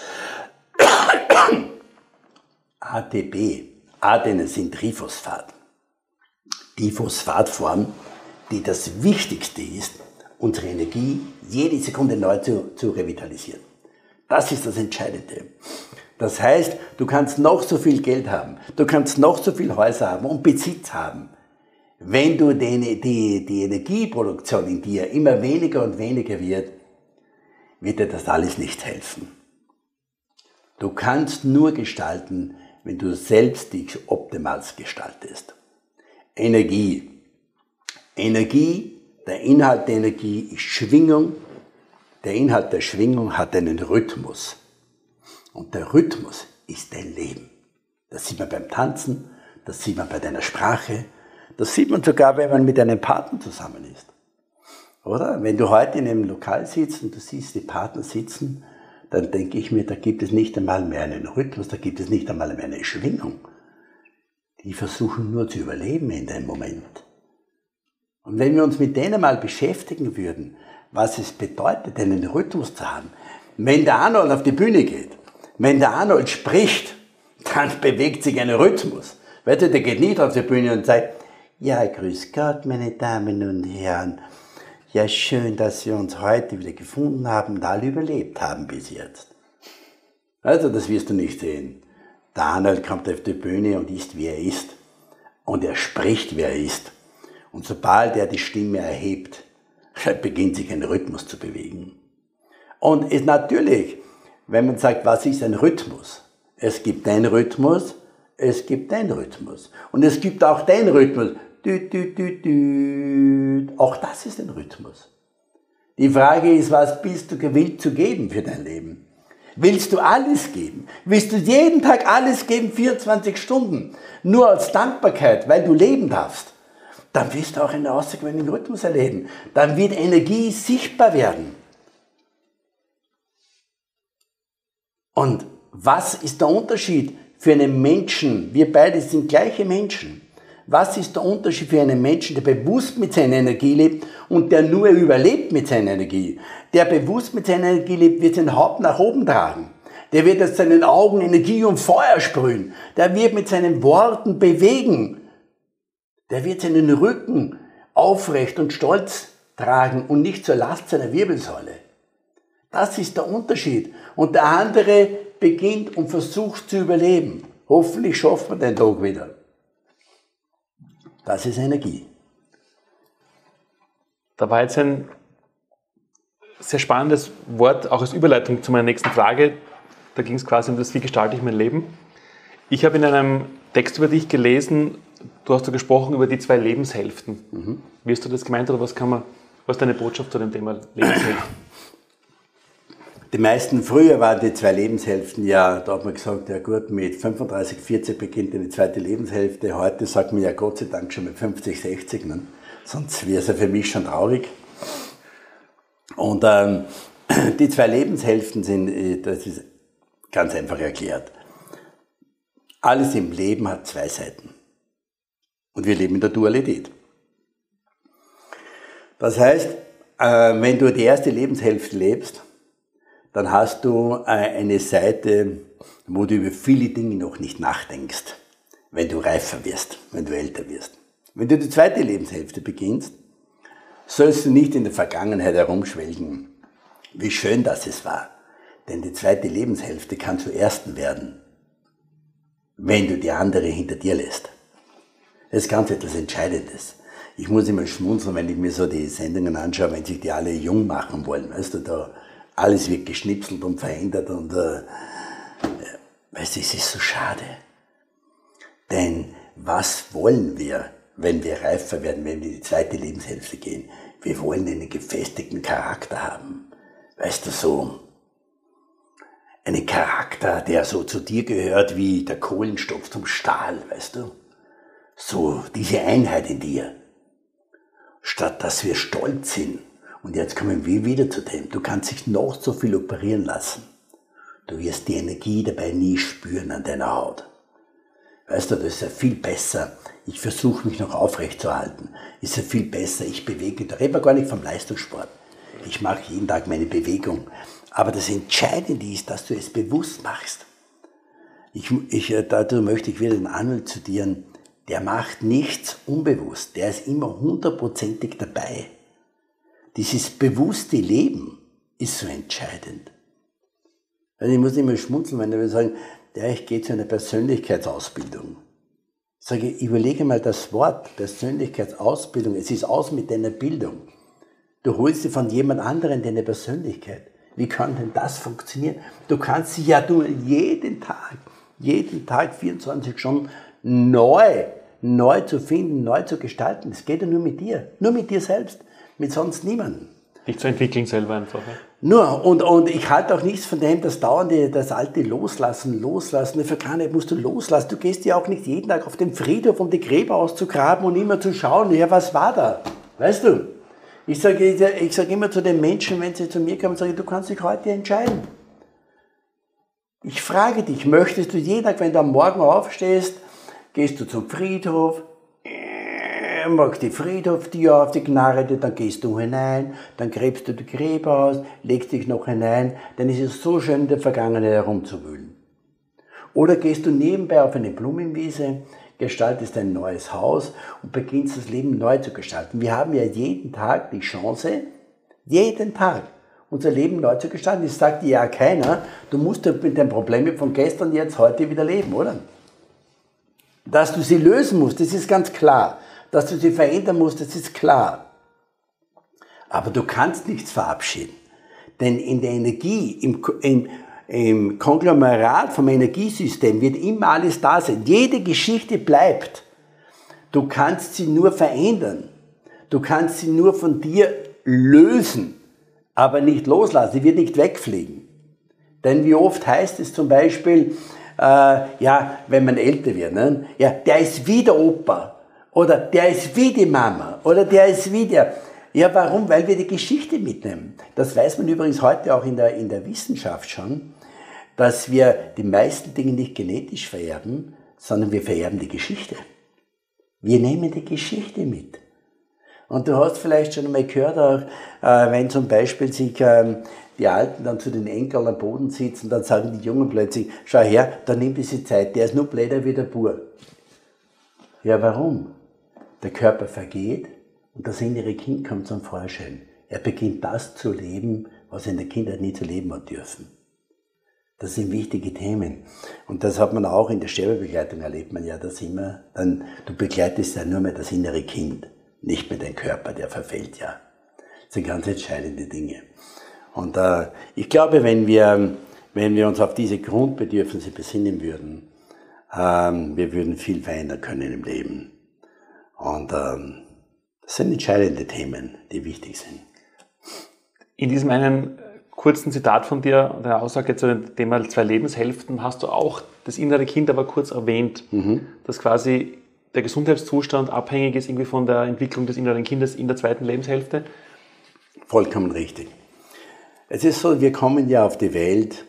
A T P, Adene sind Triphosphat. Die Phosphatform, die das Wichtigste ist, unsere Energie jede Sekunde neu zu, zu revitalisieren. Das ist das Entscheidende. Das heißt, du kannst noch so viel Geld haben, du kannst noch so viel Häuser haben und Besitz haben. Wenn du die, die, die Energieproduktion in dir immer weniger und weniger wird, wird dir das alles nicht helfen. Du kannst nur gestalten, wenn du selbst dich optimals gestaltest. Energie. Energie, der Inhalt der Energie ist Schwingung. Der Inhalt der Schwingung hat einen Rhythmus. Und der Rhythmus ist dein Leben. Das sieht man beim Tanzen, das sieht man bei deiner Sprache, das sieht man sogar, wenn man mit einem Partner zusammen ist. Oder? Wenn du heute in einem Lokal sitzt und du siehst die Partner sitzen, dann denke ich mir, da gibt es nicht einmal mehr einen Rhythmus, da gibt es nicht einmal mehr eine Schwingung. Die versuchen nur zu überleben in dem Moment. Und wenn wir uns mit denen mal beschäftigen würden, was es bedeutet, einen Rhythmus zu haben, wenn der Arnold auf die Bühne geht, wenn der Arnold spricht, dann bewegt sich ein Rhythmus. Weißt du, der geht nicht auf die Bühne und sagt, ja, grüß Gott, meine Damen und Herren. Ja, schön, dass wir uns heute wieder gefunden haben und alle überlebt haben bis jetzt. Also, das wirst du nicht sehen. Der Arnold kommt auf die Bühne und ist, wie er ist. Und er spricht, wie er ist. Und sobald er die Stimme erhebt, beginnt sich ein Rhythmus zu bewegen. Und es natürlich, wenn man sagt, was ist ein Rhythmus? Es gibt einen Rhythmus, es gibt einen Rhythmus. Und es gibt auch den Rhythmus. Dü, dü, dü, dü. Auch das ist ein Rhythmus. Die Frage ist, was bist du gewillt zu geben für dein Leben? Willst du alles geben? Willst du jeden Tag alles geben, vierundzwanzig Stunden, nur als Dankbarkeit, weil du leben darfst? Dann wirst du auch einen außergewöhnlichen Rhythmus erleben. Dann wird Energie sichtbar werden. Und was ist der Unterschied für einen Menschen? Wir beide sind gleiche Menschen. Was ist der Unterschied für einen Menschen, der bewusst mit seiner Energie lebt und der nur überlebt mit seiner Energie? Der bewusst mit seiner Energie lebt, wird sein Haupt nach oben tragen. Der wird aus seinen Augen Energie und Feuer sprühen. Der wird mit seinen Worten bewegen. Der wird seinen Rücken aufrecht und stolz tragen und nicht zur Last seiner Wirbelsäule. Das ist der Unterschied. Und der andere beginnt und versucht zu überleben. Hoffentlich schafft man den Tag wieder. Das ist Energie. Da war jetzt ein sehr spannendes Wort, auch als Überleitung zu meiner nächsten Frage. Da ging es quasi um das, wie gestalte ich mein Leben. Ich habe in einem Text über dich gelesen, du hast da gesprochen über die zwei Lebenshälften. Mhm. Wie hast du das gemeint oder was kann man, was ist deine Botschaft zu dem Thema Lebenshälften? Die meisten, früher waren die zwei Lebenshälften, ja, da hat man gesagt, ja gut, mit fünfunddreißig, vierzig beginnt eine zweite Lebenshälfte. Heute sagt man ja Gott sei Dank schon mit fünfzig, sechzig, ne? Sonst wäre es ja für mich schon traurig. Und ähm, die zwei Lebenshälften sind, das ist ganz einfach erklärt. Alles im Leben hat zwei Seiten. Und wir leben in der Dualität. Das heißt, äh, wenn du die erste Lebenshälfte lebst, dann hast du eine Seite, wo du über viele Dinge noch nicht nachdenkst, wenn du reifer wirst, wenn du älter wirst. Wenn du die zweite Lebenshälfte beginnst, sollst du nicht in der Vergangenheit herumschwelgen, wie schön das es war. Denn die zweite Lebenshälfte kann zur ersten werden, wenn du die andere hinter dir lässt. Das ist ganz etwas Entscheidendes. Ich muss immer schmunzeln, wenn ich mir so die Sendungen anschaue, wenn sich die alle jung machen wollen, weißt du, da alles wird geschnipselt und verändert und äh, weißt du, es ist so schade. Denn was wollen wir, wenn wir reifer werden, wenn wir in die zweite Lebenshälfte gehen? Wir wollen einen gefestigten Charakter haben. Weißt du, so einen Charakter, der so zu dir gehört wie der Kohlenstoff zum Stahl, weißt du? So diese Einheit in dir. Statt dass wir stolz sind. Und jetzt kommen wir wieder zu dem, du kannst dich noch so viel operieren lassen. Du wirst die Energie dabei nie spüren an deiner Haut. Weißt du, das ist ja viel besser. Ich versuche mich noch aufrecht zu halten. Ist ja viel besser, ich bewege. Da reden wir gar nicht vom Leistungssport. Ich mache jeden Tag meine Bewegung. Aber das Entscheidende ist, dass du es bewusst machst. Ich, ich, dazu möchte ich wieder den Arnold zitieren. Der macht nichts unbewusst. Der ist immer hundertprozentig dabei. Dieses bewusste Leben ist so entscheidend. Also ich muss immer schmunzeln, wenn wir sagen, ja, ich gehe zu einer Persönlichkeitsausbildung. Ich sage, überlege mal das Wort Persönlichkeitsausbildung. Es ist aus mit deiner Bildung. Du holst dir von jemand anderem deine Persönlichkeit. Wie kann denn das funktionieren? Du kannst sie ja du jeden Tag, jeden Tag vierundzwanzig Stunden neu, neu zu finden, neu zu gestalten. Das geht ja nur mit dir, nur mit dir selbst. Mit sonst niemandem. Dich zu entwickeln selber einfach. Ne? Nur, und, und ich halte auch nichts von dem, das dauernde, das alte Loslassen, Loslassen, die Vergangenheit musst du loslassen. Du gehst ja auch nicht jeden Tag auf den Friedhof, um die Gräber auszugraben und immer zu schauen, ja, was war da? Weißt du? Ich sage ich sag immer zu den Menschen, wenn sie zu mir kommen, sage ich, du kannst dich heute entscheiden. Ich frage dich, möchtest du jeden Tag, wenn du am Morgen aufstehst, gehst du zum Friedhof, machst die Friedhoftür auf die Knarre, dann gehst du hinein, dann gräbst du die Gräber aus, legst dich noch hinein, dann ist es so schön, in der Vergangenheit herumzuwühlen. Oder gehst du nebenbei auf eine Blumenwiese, gestaltest ein neues Haus und beginnst das Leben neu zu gestalten. Wir haben ja jeden Tag die Chance, jeden Tag unser Leben neu zu gestalten. Das sagt dir ja keiner, du musst mit den Problemen von gestern jetzt heute wieder leben, oder? Dass du sie lösen musst, das ist ganz klar. Dass du sie verändern musst, das ist klar. Aber du kannst nichts verabschieden. Denn in der Energie, im, im, im Konglomerat vom Energiesystem wird immer alles da sein. Jede Geschichte bleibt. Du kannst sie nur verändern. Du kannst sie nur von dir lösen, aber nicht loslassen. Sie wird nicht wegfliegen. Denn wie oft heißt es zum Beispiel, äh, ja, wenn man älter wird, ne? Ja, der ist wie der Opa. Oder der ist wie die Mama. Oder der ist wie der. Ja, warum? Weil wir die Geschichte mitnehmen. Das weiß man übrigens heute auch in der, in der Wissenschaft schon, dass wir die meisten Dinge nicht genetisch vererben, sondern wir vererben die Geschichte. Wir nehmen die Geschichte mit. Und du hast vielleicht schon einmal gehört, auch, äh, wenn zum Beispiel sich ähm, die Alten dann zu den Enkeln am Boden sitzen, dann sagen die Jungen plötzlich, schau her, da nimm diese Zeit, der ist nur bläder wie der Bub. Ja, warum? Der Körper vergeht und das innere Kind kommt zum Vorschein. Er beginnt das zu leben, was er in der Kindheit nie zu leben hat dürfen. Das sind wichtige Themen. Und das hat man auch in der Sterbebegleitung, erlebt man ja das immer. Dann, du begleitest ja nur mehr das innere Kind, nicht mehr den Körper, der verfällt ja. Das sind ganz entscheidende Dinge. Und äh, ich glaube, wenn wir, wenn wir uns auf diese Grundbedürfnisse besinnen würden, ähm, wir würden viel verändern können im Leben. Und ähm, das sind entscheidende Themen, die wichtig sind. In diesem einen kurzen Zitat von dir, der Aussage zu dem Thema zwei Lebenshälften, hast du auch das innere Kind aber kurz erwähnt, mhm. dass quasi der Gesundheitszustand abhängig ist irgendwie von der Entwicklung des inneren Kindes in der zweiten Lebenshälfte. Vollkommen richtig. Es ist so, wir kommen ja auf die Welt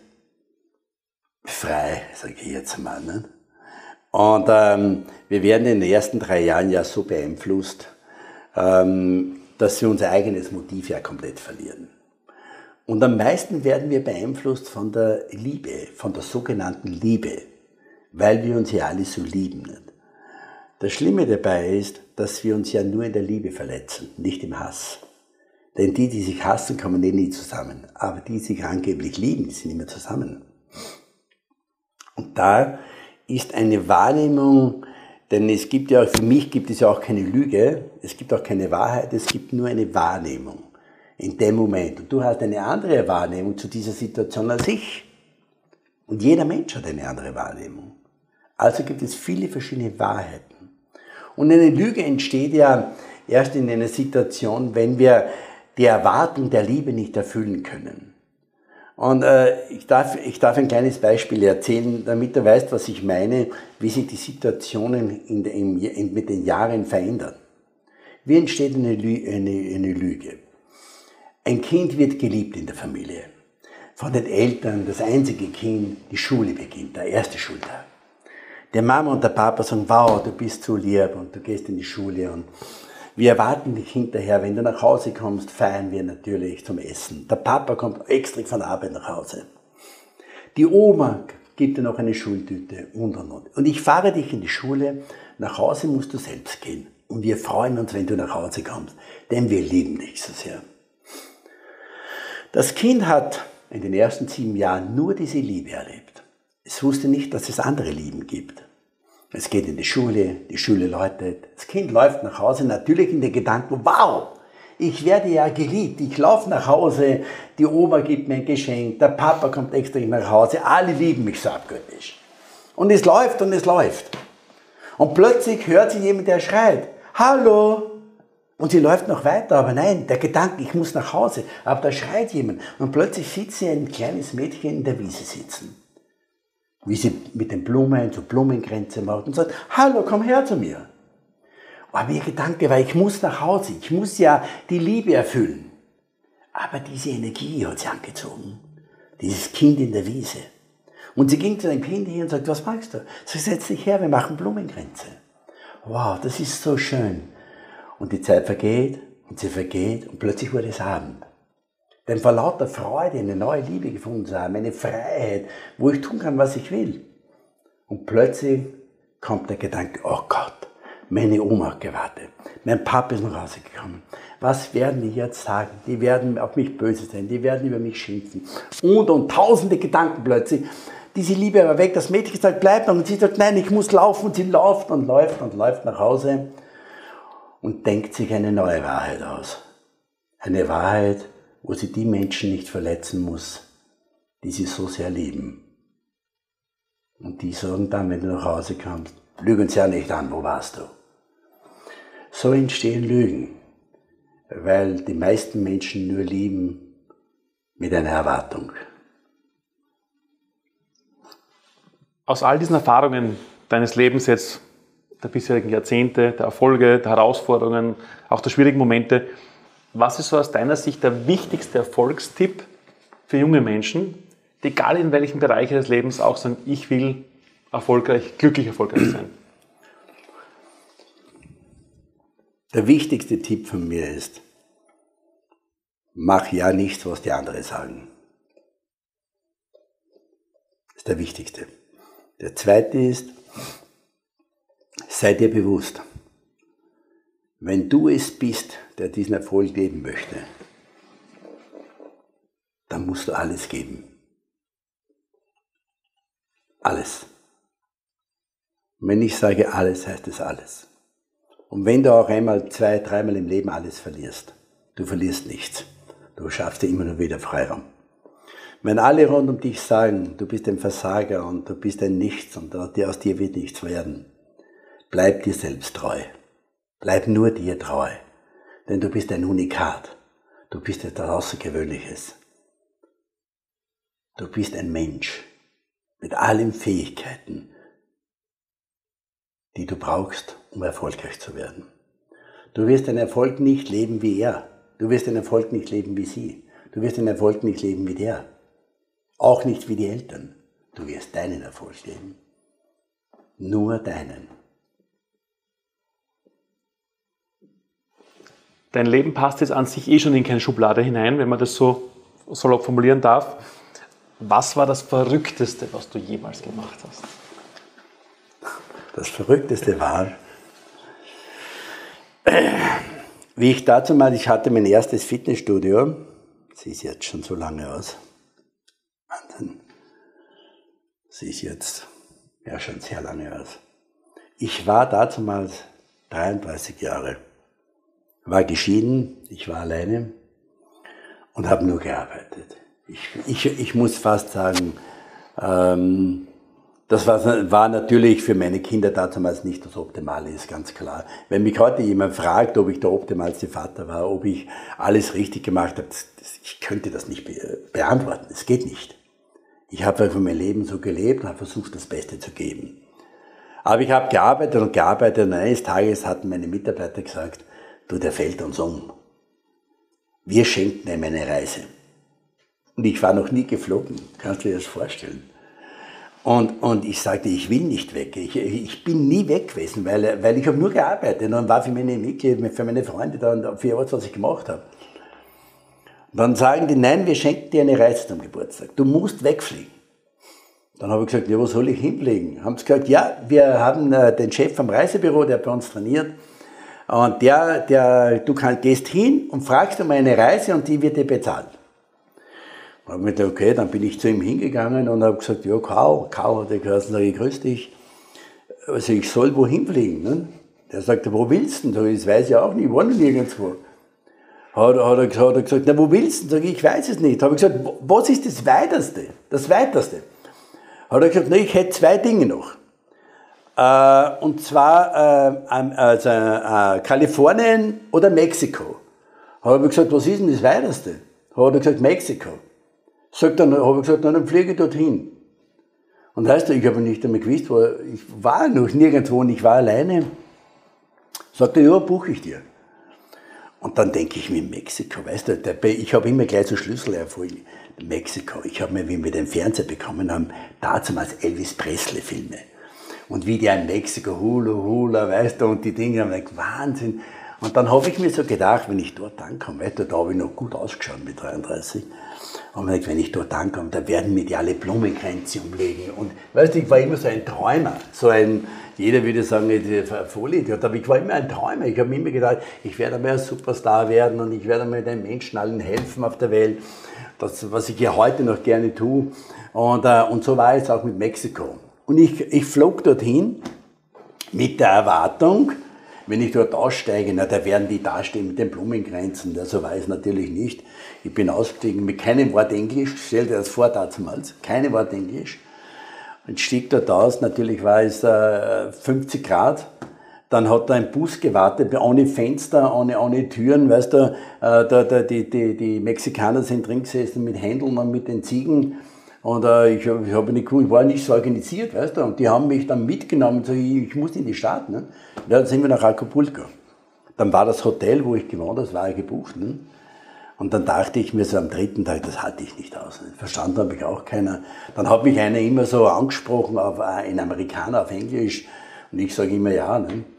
frei, sage ich jetzt mal. Ne? Und ähm, wir werden in den ersten drei Jahren ja so beeinflusst, ähm, dass wir unser eigenes Motiv ja komplett verlieren. Und am meisten werden wir beeinflusst von der Liebe, von der sogenannten Liebe, weil wir uns ja alle so lieben. Nicht? Das Schlimme dabei ist, dass wir uns ja nur in der Liebe verletzen, nicht im Hass. Denn die, die sich hassen, kommen eh nie zusammen. Aber die, die sich angeblich lieben, die sind immer zusammen. Und da ist eine Wahrnehmung, denn es gibt ja, für mich gibt es ja auch keine Lüge, es gibt auch keine Wahrheit, es gibt nur eine Wahrnehmung in dem Moment. Und du hast eine andere Wahrnehmung zu dieser Situation als ich. Und jeder Mensch hat eine andere Wahrnehmung. Also gibt es viele verschiedene Wahrheiten. Und eine Lüge entsteht ja erst in einer Situation, wenn wir die Erwartung der Liebe nicht erfüllen können. Und äh, ich, darf, ich darf ein kleines Beispiel erzählen, damit du weißt, was ich meine, wie sich die Situationen in, in, in, mit den Jahren verändern. Wie entsteht eine, Lü, eine, eine Lüge? Ein Kind wird geliebt in der Familie. Von den Eltern, das einzige Kind, die Schule beginnt, der erste Schultag. Der Mama und der Papa sagen, wow, du bist so lieb und du gehst in die Schule und wir erwarten dich hinterher, wenn du nach Hause kommst, feiern wir natürlich zum Essen. Der Papa kommt extra von der Arbeit nach Hause. Die Oma gibt dir noch eine Schultüte und und und. Und ich fahre dich in die Schule, nach Hause musst du selbst gehen. Und wir freuen uns, wenn du nach Hause kommst, denn wir lieben dich so sehr. Das Kind hat in den ersten sieben Jahren nur diese Liebe erlebt. Es wusste nicht, dass es andere Lieben gibt. Es geht in die Schule, die Schule läutet, das Kind läuft nach Hause, natürlich in den Gedanken, wow, ich werde ja geliebt, ich laufe nach Hause, die Oma gibt mir ein Geschenk, der Papa kommt extra nach Hause, alle lieben mich so abgöttisch. Und es läuft und es läuft. Und plötzlich hört sie jemand, der schreit, hallo, und sie läuft noch weiter, aber nein, der Gedanke, ich muss nach Hause, aber da schreit jemand. Und plötzlich sieht sie ein kleines Mädchen in der Wiese sitzen. Wie sie mit den Blumen zur Blumengrenze macht und sagt, hallo, komm her zu mir. Aber ihr Gedanke war, ich muss nach Hause, ich muss ja die Liebe erfüllen. Aber diese Energie hat sie angezogen, dieses Kind in der Wiese. Und sie ging zu dem Kind hin und sagt, was magst du? Sie sagt, setz dich her, wir machen Blumengrenze. Wow, das ist so schön. Und die Zeit vergeht und sie vergeht und plötzlich wurde es Abend. Denn vor lauter Freude eine neue Liebe gefunden zu haben, eine Freiheit, wo ich tun kann, was ich will. Und plötzlich kommt der Gedanke, oh Gott, meine Oma hat gewartet, mein Papa ist nach Hause gekommen. Was werden die jetzt sagen? Die werden auf mich böse sein, die werden über mich schimpfen. Und, und tausende Gedanken plötzlich. Diese Liebe war weg, das Mädchen sagt, bleib noch. Und sie sagt, nein, ich muss laufen. Und sie läuft und läuft und läuft nach Hause und denkt sich eine neue Wahrheit aus. Eine Wahrheit, wo sie die Menschen nicht verletzen muss, die sie so sehr lieben. Und die sagen dann, wenn du nach Hause kommst, lüg uns ja nicht an, wo warst du? So entstehen Lügen, weil die meisten Menschen nur lieben mit einer Erwartung. Aus all diesen Erfahrungen deines Lebens jetzt, der bisherigen Jahrzehnte, der Erfolge, der Herausforderungen, auch der schwierigen Momente, was ist so aus deiner Sicht der wichtigste Erfolgstipp für junge Menschen, die egal in welchem Bereich ihres Lebens auch sagen, ich will erfolgreich, glücklich erfolgreich sein? Der wichtigste Tipp von mir ist, mach ja nichts, was die anderen sagen. Das ist der wichtigste. Der zweite ist, sei dir bewusst, wenn du es bist, der diesen Erfolg leben möchte, dann musst du alles geben. Alles. Und wenn ich sage alles, heißt es alles. Und wenn du auch einmal, zwei, dreimal im Leben alles verlierst, du verlierst nichts. Du schaffst dir immer nur wieder Freiraum. Wenn alle rund um dich sagen, du bist ein Versager und du bist ein Nichts und aus dir wird nichts werden, bleib dir selbst treu. Bleib nur dir treu. Denn du bist ein Unikat. Du bist etwas Außergewöhnliches. Du bist ein Mensch mit allen Fähigkeiten, die du brauchst, um erfolgreich zu werden. Du wirst den Erfolg nicht leben wie er. Du wirst den Erfolg nicht leben wie sie. Du wirst den Erfolg nicht leben wie der. Auch nicht wie die Eltern. Du wirst deinen Erfolg leben. Nur deinen. Dein Leben passt jetzt an sich eh schon in keine Schublade hinein, wenn man das so salopp formulieren darf. Was war das Verrückteste, was du jemals gemacht hast? Das Verrückteste war, wie ich dazu mal, ich hatte mein erstes Fitnessstudio, sie ist jetzt schon so lange aus, Wahnsinn, sie ist jetzt ja schon sehr lange aus. Ich war dazu mal dreiunddreißig Jahre, war geschieden, ich war alleine und habe nur gearbeitet. Ich, ich, ich muss fast sagen, ähm, das war, war natürlich für meine Kinder damals nicht das Optimale, ist ganz klar. Wenn mich heute jemand fragt, ob ich der optimalste Vater war, ob ich alles richtig gemacht habe, das, das, ich könnte das nicht be beantworten. Es geht nicht. Ich habe einfach mein Leben so gelebt und habe versucht, das Beste zu geben. Aber ich habe gearbeitet und gearbeitet und eines Tages hatten meine Mitarbeiter gesagt, du, der fällt uns um. Wir schenken ihm eine Reise. Und ich war noch nie geflogen, kannst du dir das vorstellen? Und, und ich sagte, ich will nicht weg. Ich, ich bin nie weg gewesen, weil, weil ich habe nur gearbeitet und war für meine Mitglieder, für meine Freunde da und für alles, was ich gemacht habe. Und dann sagen die, nein, wir schenken dir eine Reise zum Geburtstag. Du musst wegfliegen. Dann habe ich gesagt, ja, wo soll ich hinfliegen? Haben sie gesagt, ja, wir haben äh, den Chef vom Reisebüro, der bei uns trainiert. Und der, der, du kann, gehst hin und fragst um eine Reise und die wird dir bezahlt. Dann habe ich gedacht, okay, dann bin ich zu ihm hingegangen und habe gesagt, ja, Kau, Kau hat er geheißen, sage ich, grüß dich. Also ich soll wohin fliegen. Ne? Der sagte, wo willst du denn? Das weiß ich auch nicht, ich war noch nirgendwo. Hat, hat, er, hat er gesagt, na, wo willst du? Sag ich, ich weiß es nicht. Habe ich gesagt, was ist das Weiteste? Das Weiteste? Hat er gesagt, na, ich hätte zwei Dinge noch. Äh, und zwar äh, also, äh, Kalifornien oder Mexiko. Habe ich gesagt, was ist denn das Weiteste? Hat er gesagt, Mexiko. Sagt dann, habe ich gesagt, na, dann fliege ich dorthin. Und heißt, ich habe nicht einmal gewusst, wo, ich war noch nirgendwo und ich war alleine. Sagt er, ja, buche ich dir. Und dann denke ich mir, Mexiko, weißt du, der, ich habe immer gleich so Schlüsselerfolg. Mexiko, ich habe mir, wie wir den Fernseher bekommen haben, damals Elvis Presley Filme. Und wie die in Mexiko, Hula Hula, weißt du, und die Dinge, haben gedacht, Wahnsinn. Und dann habe ich mir so gedacht, wenn ich dort ankomme, weißt du, da habe ich noch gut ausgeschaut mit dreiunddreißig. Und ich, wenn ich dort ankomme, da werden mir die alle Blumenkränze umlegen. Und weißt du, ich war immer so ein Träumer. So ein, jeder würde sagen, Vollidiot, aber ich war immer ein Träumer. Ich habe mir immer gedacht, ich werde einmal ein Superstar werden und ich werde einmal den Menschen allen helfen auf der Welt. Das, was ich ja heute noch gerne tue. Und, äh, und so war es auch mit Mexiko. Und ich, ich flog dorthin mit der Erwartung, wenn ich dort aussteige, na, da werden die dastehen mit den Blumenkränzen. Ja, so war es natürlich nicht. Ich bin ausgestiegen mit keinem Wort Englisch, stell dir das vor damals, keinem Wort Englisch. Und stieg dort aus, natürlich war es äh, fünfzig Grad. Dann hat da ein Bus gewartet, ohne Fenster, ohne, ohne Türen, weißt du, äh, da, da, die, die, die Mexikaner sind drin gesessen mit Händeln und mit den Ziegen. Und äh, ich, ich, hab nicht, ich war nicht so organisiert, weißt du, und die haben mich dann mitgenommen und gesagt, ich, ich muss in die Stadt. Ne? Ja, dann sind wir nach Acapulco. Dann war das Hotel, wo ich gewohnt habe, das war ja gebucht. Ne? Und dann dachte ich mir so am dritten Tag, das halte ich nicht aus. Verstanden habe ich auch keiner. Dann hat mich einer immer so angesprochen, auf, äh, ein Amerikaner auf Englisch, und ich sage immer ja. Ne?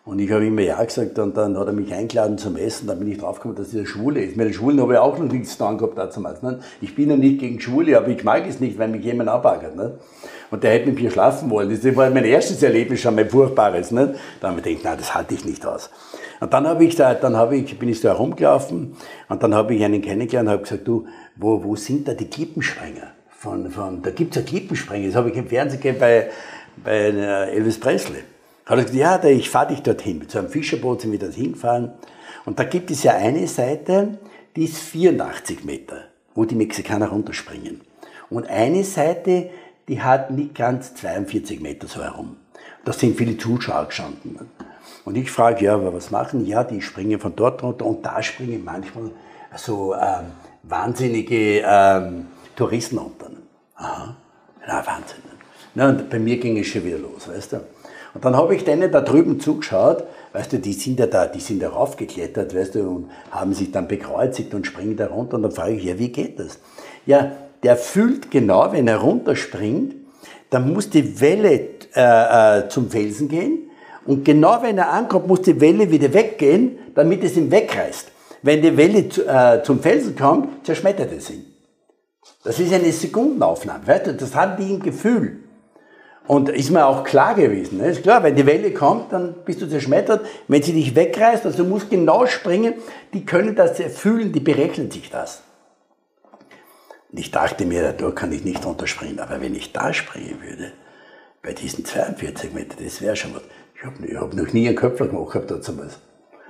Und ich habe immer ja gesagt und dann hat er mich eingeladen zum Essen, dann bin ich draufgekommen, dass er Schwule ist. Mit den Schwulen habe ich auch noch nichts getan gehabt damals. Ne? Ich bin ja nicht gegen Schwule, aber ich mag es nicht, wenn mich jemand abbaggert. Ne? Und der hätte mit mir schlafen wollen. Das war mein erstes Erlebnis schon, mein furchtbares. Ne? Da habe ich gedacht, nein, das halte ich nicht aus. Und dann habe ich da, dann habe ich, bin ich da herumgelaufen und dann habe ich einen kennengelernt und habe gesagt, du, wo, wo sind da die Klippensprenger? Von, von, da gibt's ja Klippensprenger. Das habe ich im Fernsehen gesehen bei, bei Elvis Presley. Hat er gesagt, ja, da, ich fahre dich dorthin. Mit so einem Fischerboot sind wir dorthin gefahren. Und da gibt es ja eine Seite, die ist vierundachtzig Meter, wo die Mexikaner runterspringen. Und eine Seite, die hat nicht ganz zweiundvierzig Meter so herum. Da sind viele Zuschauer gestanden. Und ich frage, ja, aber was machen? Ja, die springen von dort runter und da springen manchmal so ähm, wahnsinnige ähm, Touristen runter. Aha, na Wahnsinn. Na, und bei mir ging es schon wieder los, weißt du. Und dann habe ich denen da drüben zugeschaut, weißt du, die sind ja da, die sind da raufgeklettert, weißt du, und haben sich dann bekreuzigt und springen da runter. Und dann frage ich, ja, wie geht das? Ja, der fühlt genau, wenn er runterspringt, dann muss die Welle äh, äh, zum Felsen gehen. Und genau wenn er ankommt, muss die Welle wieder weggehen, damit es ihn wegreißt. Wenn die Welle zu, äh, zum Felsen kommt, zerschmettert es ihn. Das ist eine Sekundenaufnahme, weißt du, das haben die im Gefühl. Und ist mir auch klar gewesen, ne? Ist klar, wenn die Welle kommt, dann bist du zerschmettert. Wenn sie dich wegreißt, also du musst genau springen, die können das fühlen, die berechnen sich das. Und ich dachte mir, da kann ich nicht runterspringen, aber wenn ich da springen würde, bei diesen zweiundvierzig Meter, das wäre schon was. Ich habe ich hab noch nie einen Köpfler gemacht gehabt dazu was.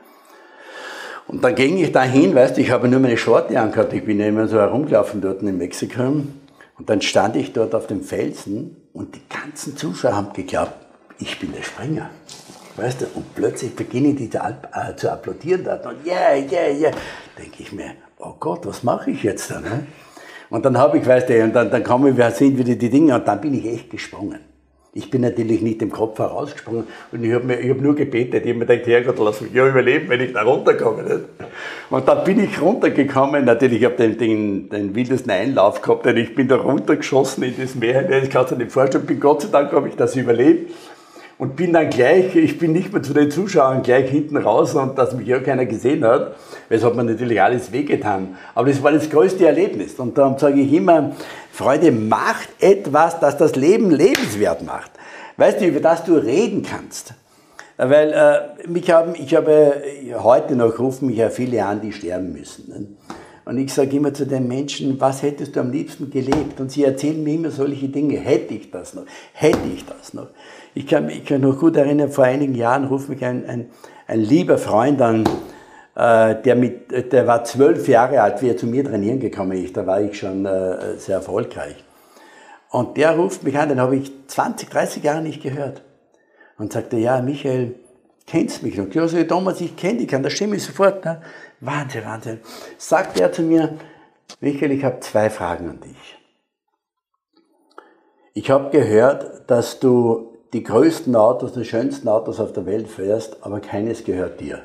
Und dann ging ich da hin, weißt du, ich habe nur meine Schorte angehabt, ich bin ja immer so herumgelaufen dort in Mexiko. Und dann stand ich dort auf dem Felsen und die ganzen Zuschauer haben geglaubt, ich bin der Springer. Weißt du, und plötzlich beginnen die zu, äh, zu applaudieren dort und yeah, yeah, yeah. Denke ich mir, oh Gott, was mache ich jetzt da? Ne? Und dann habe ich, weißt du, und dann, dann kommen wir, sind wieder die Dinge und dann bin ich echt gesprungen. Ich bin natürlich nicht im Kopf herausgesprungen und ich habe hab nur gebetet. Ich habe mir gedacht, Herrgott, lass mich ja überleben, wenn ich da runterkomme. Nicht? Und dann bin ich runtergekommen. Natürlich, ich habe den, den, den wildesten Einlauf gehabt, denn ich bin da runtergeschossen in das Meer. Ich kann es dir nicht vorstellen, bin Gott sei Dank habe ich das überlebt. Und bin dann gleich, ich bin nicht mehr zu den Zuschauern gleich hinten raus und dass mich ja keiner gesehen hat, weil es hat mir natürlich alles wehgetan. Aber das war das größte Erlebnis. Und darum sage ich immer, Freunde, macht etwas, das das Leben lebenswert macht. Weißt du, über das du reden kannst. Weil äh, mich haben, ich habe heute noch, rufen mich ja viele an, die sterben müssen. Ne? Und ich sage immer zu den Menschen, was hättest du am liebsten gelebt? Und sie erzählen mir immer solche Dinge. Hätte ich das noch? Hätte ich das noch? Ich kann mich kann noch gut erinnern, vor einigen Jahren ruft mich ein, ein, ein lieber Freund an, äh, der, mit, der war zwölf Jahre alt, wie er zu mir trainieren gekommen ist. Da war ich schon äh, sehr erfolgreich. Und der ruft mich an, den habe ich zwanzig, dreißig Jahre nicht gehört. Und sagte, ja, Michael, kennst mich noch? Ja, so Thomas, ich kenne dich, an der Stimme sofort. Ne? Wahnsinn, Wahnsinn. Sagt er zu mir, Michael, ich habe zwei Fragen an dich. Ich habe gehört, dass du die größten Autos, die schönsten Autos auf der Welt fährst, aber keines gehört dir.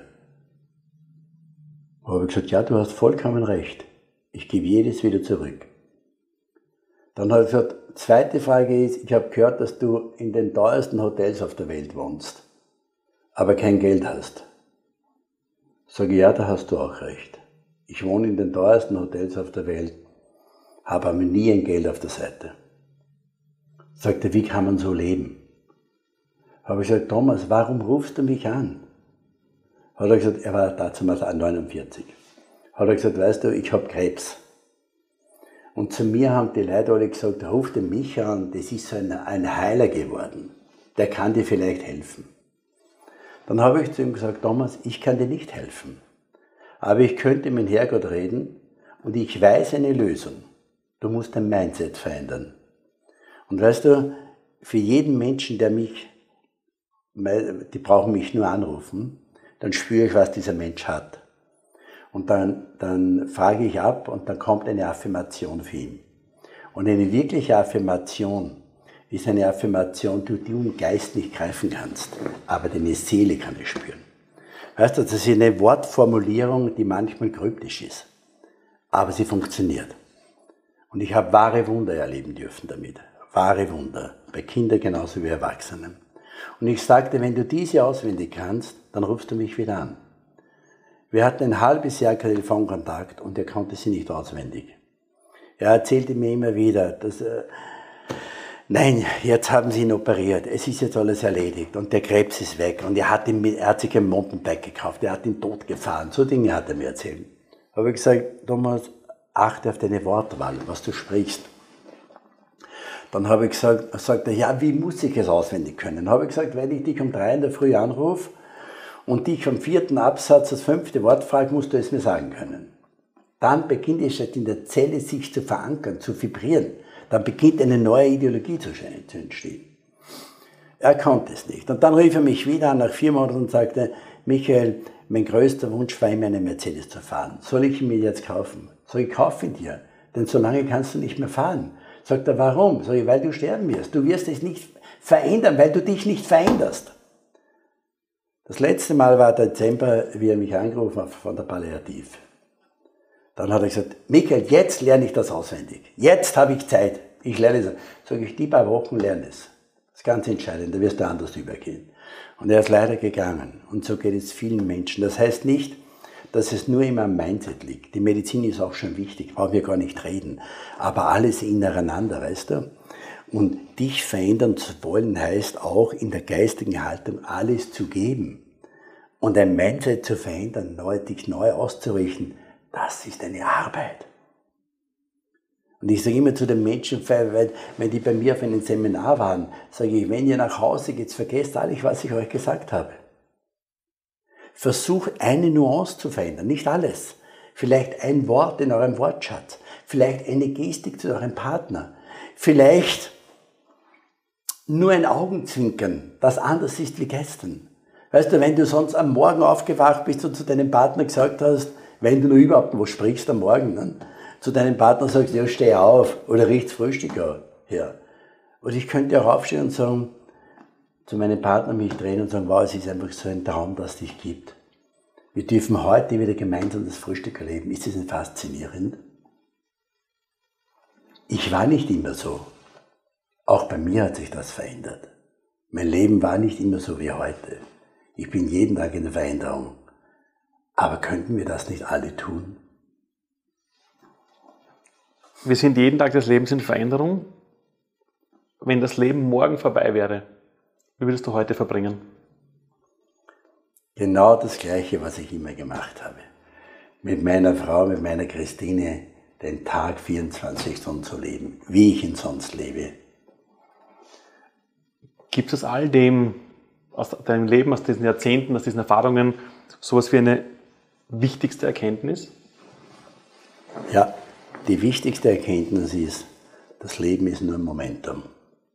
Da habe ich gesagt, ja, du hast vollkommen recht. Ich gebe jedes wieder zurück. Dann habe ich gesagt, zweite Frage ist, ich habe gehört, dass du in den teuersten Hotels auf der Welt wohnst, aber kein Geld hast. Sage ich, ja, da hast du auch recht. Ich wohne in den teuersten Hotels auf der Welt, habe aber nie ein Geld auf der Seite. Sagte, wie kann man so leben? Habe ich gesagt, Thomas, warum rufst du mich an? Hat er gesagt, er war damals neunundvierzig. Hat er gesagt, weißt du, ich habe Krebs. Und zu mir haben die Leute alle gesagt, ruf den mich an, das ist so ein, ein Heiler geworden. Der kann dir vielleicht helfen. Dann habe ich zu ihm gesagt, Thomas, ich kann dir nicht helfen. Aber ich könnte mit Herrgott reden und ich weiß eine Lösung. Du musst dein Mindset verändern. Und weißt du, für jeden Menschen, der mich, die brauchen mich nur anrufen, dann spüre ich, was dieser Mensch hat. Und dann, dann frage ich ab und dann kommt eine Affirmation für ihn. Und eine wirkliche Affirmation ist eine Affirmation, die du im Geist nicht greifen kannst, aber deine Seele kann es spüren. Weißt du, das ist eine Wortformulierung, die manchmal kryptisch ist, aber sie funktioniert. Und ich habe wahre Wunder erleben dürfen damit. Wahre Wunder, bei Kindern genauso wie Erwachsenen. Und ich sagte, wenn du diese auswendig kannst, dann rufst du mich wieder an. Wir hatten ein halbes Jahr Telefonkontakt und er konnte sie nicht auswendig. Er erzählte mir immer wieder, dass, äh, nein, jetzt haben sie ihn operiert, es ist jetzt alles erledigt und der Krebs ist weg und er hat, ihn, er hat sich ein Mountainbike gekauft, er hat ihn tot gefahren, so Dinge hat er mir erzählt. Da habe ich gesagt, Thomas, achte auf deine Wortwahl, was du sprichst. Dann habe ich gesagt, sagt er, ja, wie muss ich es auswendig können? Dann habe ich gesagt, wenn ich dich um drei in der Früh anrufe und dich am vierten Absatz das fünfte Wort frage, musst du es mir sagen können. Dann beginnt es in der Zelle sich zu verankern, zu vibrieren. Dann beginnt eine neue Ideologie zu entstehen. Er konnte es nicht. Und dann rief er mich wieder an nach vier Monaten und sagte, Michael, mein größter Wunsch war immer, einen Mercedes zu fahren. Soll ich ihn mir jetzt kaufen? Sag ich, kauf ihn dir, denn so lange kannst du nicht mehr fahren. Sagt er, warum? Sag ich, weil du sterben wirst. Du wirst es nicht verändern, weil du dich nicht veränderst. Das letzte Mal war Dezember, wie er mich angerufen hat von der Palliativ. Dann hat er gesagt, Michael, jetzt lerne ich das auswendig. Jetzt habe ich Zeit. Ich lerne es. Sag ich, die paar Wochen lerne es. Das ist ganz entscheidend, da wirst du anders übergehen. Und er ist leider gegangen. Und so geht es vielen Menschen. Das heißt nicht, dass es nur immer am Mindset liegt. Die Medizin ist auch schon wichtig, brauchen wir gar nicht reden. Aber alles ineinander, weißt du? Und dich verändern zu wollen, heißt auch in der geistigen Haltung alles zu geben. Und ein Mindset zu verändern, neu, dich neu auszurichten, das ist eine Arbeit. Und ich sage immer zu den Menschen, wenn die bei mir auf einem Seminar waren, sage ich, wenn ihr nach Hause geht, vergesst alles, was ich euch gesagt habe. Versucht eine Nuance zu verändern, nicht alles. Vielleicht ein Wort in eurem Wortschatz, vielleicht eine Gestik zu eurem Partner, vielleicht nur ein Augenzwinkern, das anders ist wie gestern. Weißt du, wenn du sonst am Morgen aufgewacht bist und zu deinem Partner gesagt hast, wenn du nur überhaupt wo sprichst am Morgen, ne, zu deinem Partner sagst, ja, steh auf oder riechst Frühstück her. Und ich könnte auch aufstehen und sagen, zu meinem Partner mich drehen und sagen, wow, es ist einfach so ein Traum, dass es dich gibt. Wir dürfen heute wieder gemeinsam das Frühstück erleben. Ist das nicht faszinierend? Ich war nicht immer so. Auch bei mir hat sich das verändert. Mein Leben war nicht immer so wie heute. Ich bin jeden Tag in der Veränderung. Aber könnten wir das nicht alle tun? Wir sind jeden Tag des Lebens in Veränderung. Wenn das Leben morgen vorbei wäre, wie würdest du heute verbringen? Genau das Gleiche, was ich immer gemacht habe. Mit meiner Frau, mit meiner Christine, den Tag vierundzwanzig Stunden zu leben, wie ich ihn sonst lebe. Gibt es all dem aus deinem Leben, aus diesen Jahrzehnten, aus diesen Erfahrungen, sowas wie eine wichtigste Erkenntnis? Ja, die wichtigste Erkenntnis ist, das Leben ist nur ein Momentum.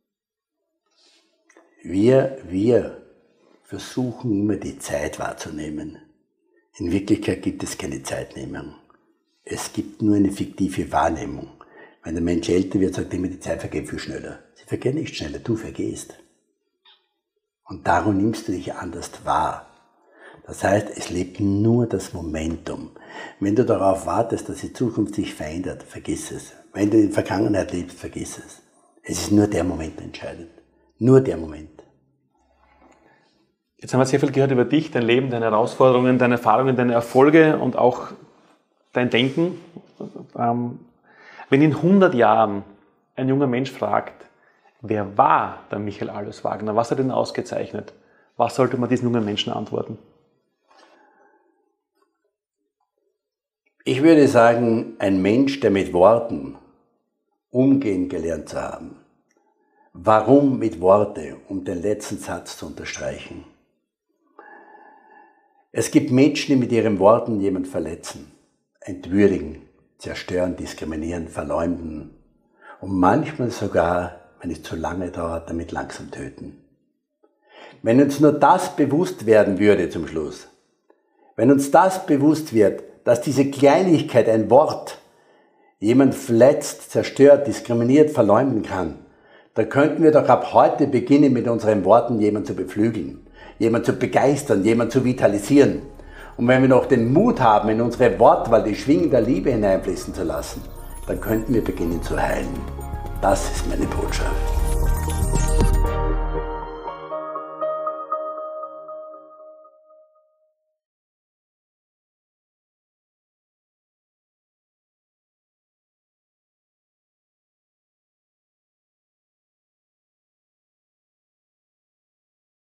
Wir, wir versuchen immer die Zeit wahrzunehmen. In Wirklichkeit gibt es keine Zeitnehmung. Es gibt nur eine fiktive Wahrnehmung. Wenn der Mensch älter wird, sagt er immer, die Zeit vergeht viel schneller. Sie vergeht nicht schneller, du vergehst. Und darum nimmst du dich anders wahr. Das heißt, es lebt nur das Momentum. Wenn du darauf wartest, dass die Zukunft sich verändert, vergiss es. Wenn du in der Vergangenheit lebst, vergiss es. Es ist nur der Moment entscheidend. Nur der Moment. Jetzt haben wir sehr viel gehört über dich, dein Leben, deine Herausforderungen, deine Erfahrungen, deine Erfolge und auch dein Denken. Wenn in hundert Jahren ein junger Mensch fragt, wer war der Michael Alleswagner, was hat ihn ausgezeichnet, was sollte man diesen jungen Menschen antworten? Ich würde sagen, ein Mensch, der mit Worten umgehen gelernt zu haben. Warum mit Worte, um den letzten Satz zu unterstreichen? Es gibt Menschen, die mit ihren Worten jemanden verletzen, entwürdigen, zerstören, diskriminieren, verleumden und manchmal sogar, wenn es zu lange dauert, damit langsam töten. Wenn uns nur das bewusst werden würde zum Schluss, wenn uns das bewusst wird, dass diese Kleinigkeit, ein Wort, jemand verletzt, zerstört, diskriminiert, verleumden kann, da könnten wir doch ab heute beginnen, mit unseren Worten jemanden zu beflügeln, jemanden zu begeistern, jemanden zu vitalisieren. Und wenn wir noch den Mut haben, in unsere Wortwahl die Schwingung der Liebe hineinfließen zu lassen, dann könnten wir beginnen zu heilen. Das ist meine Botschaft.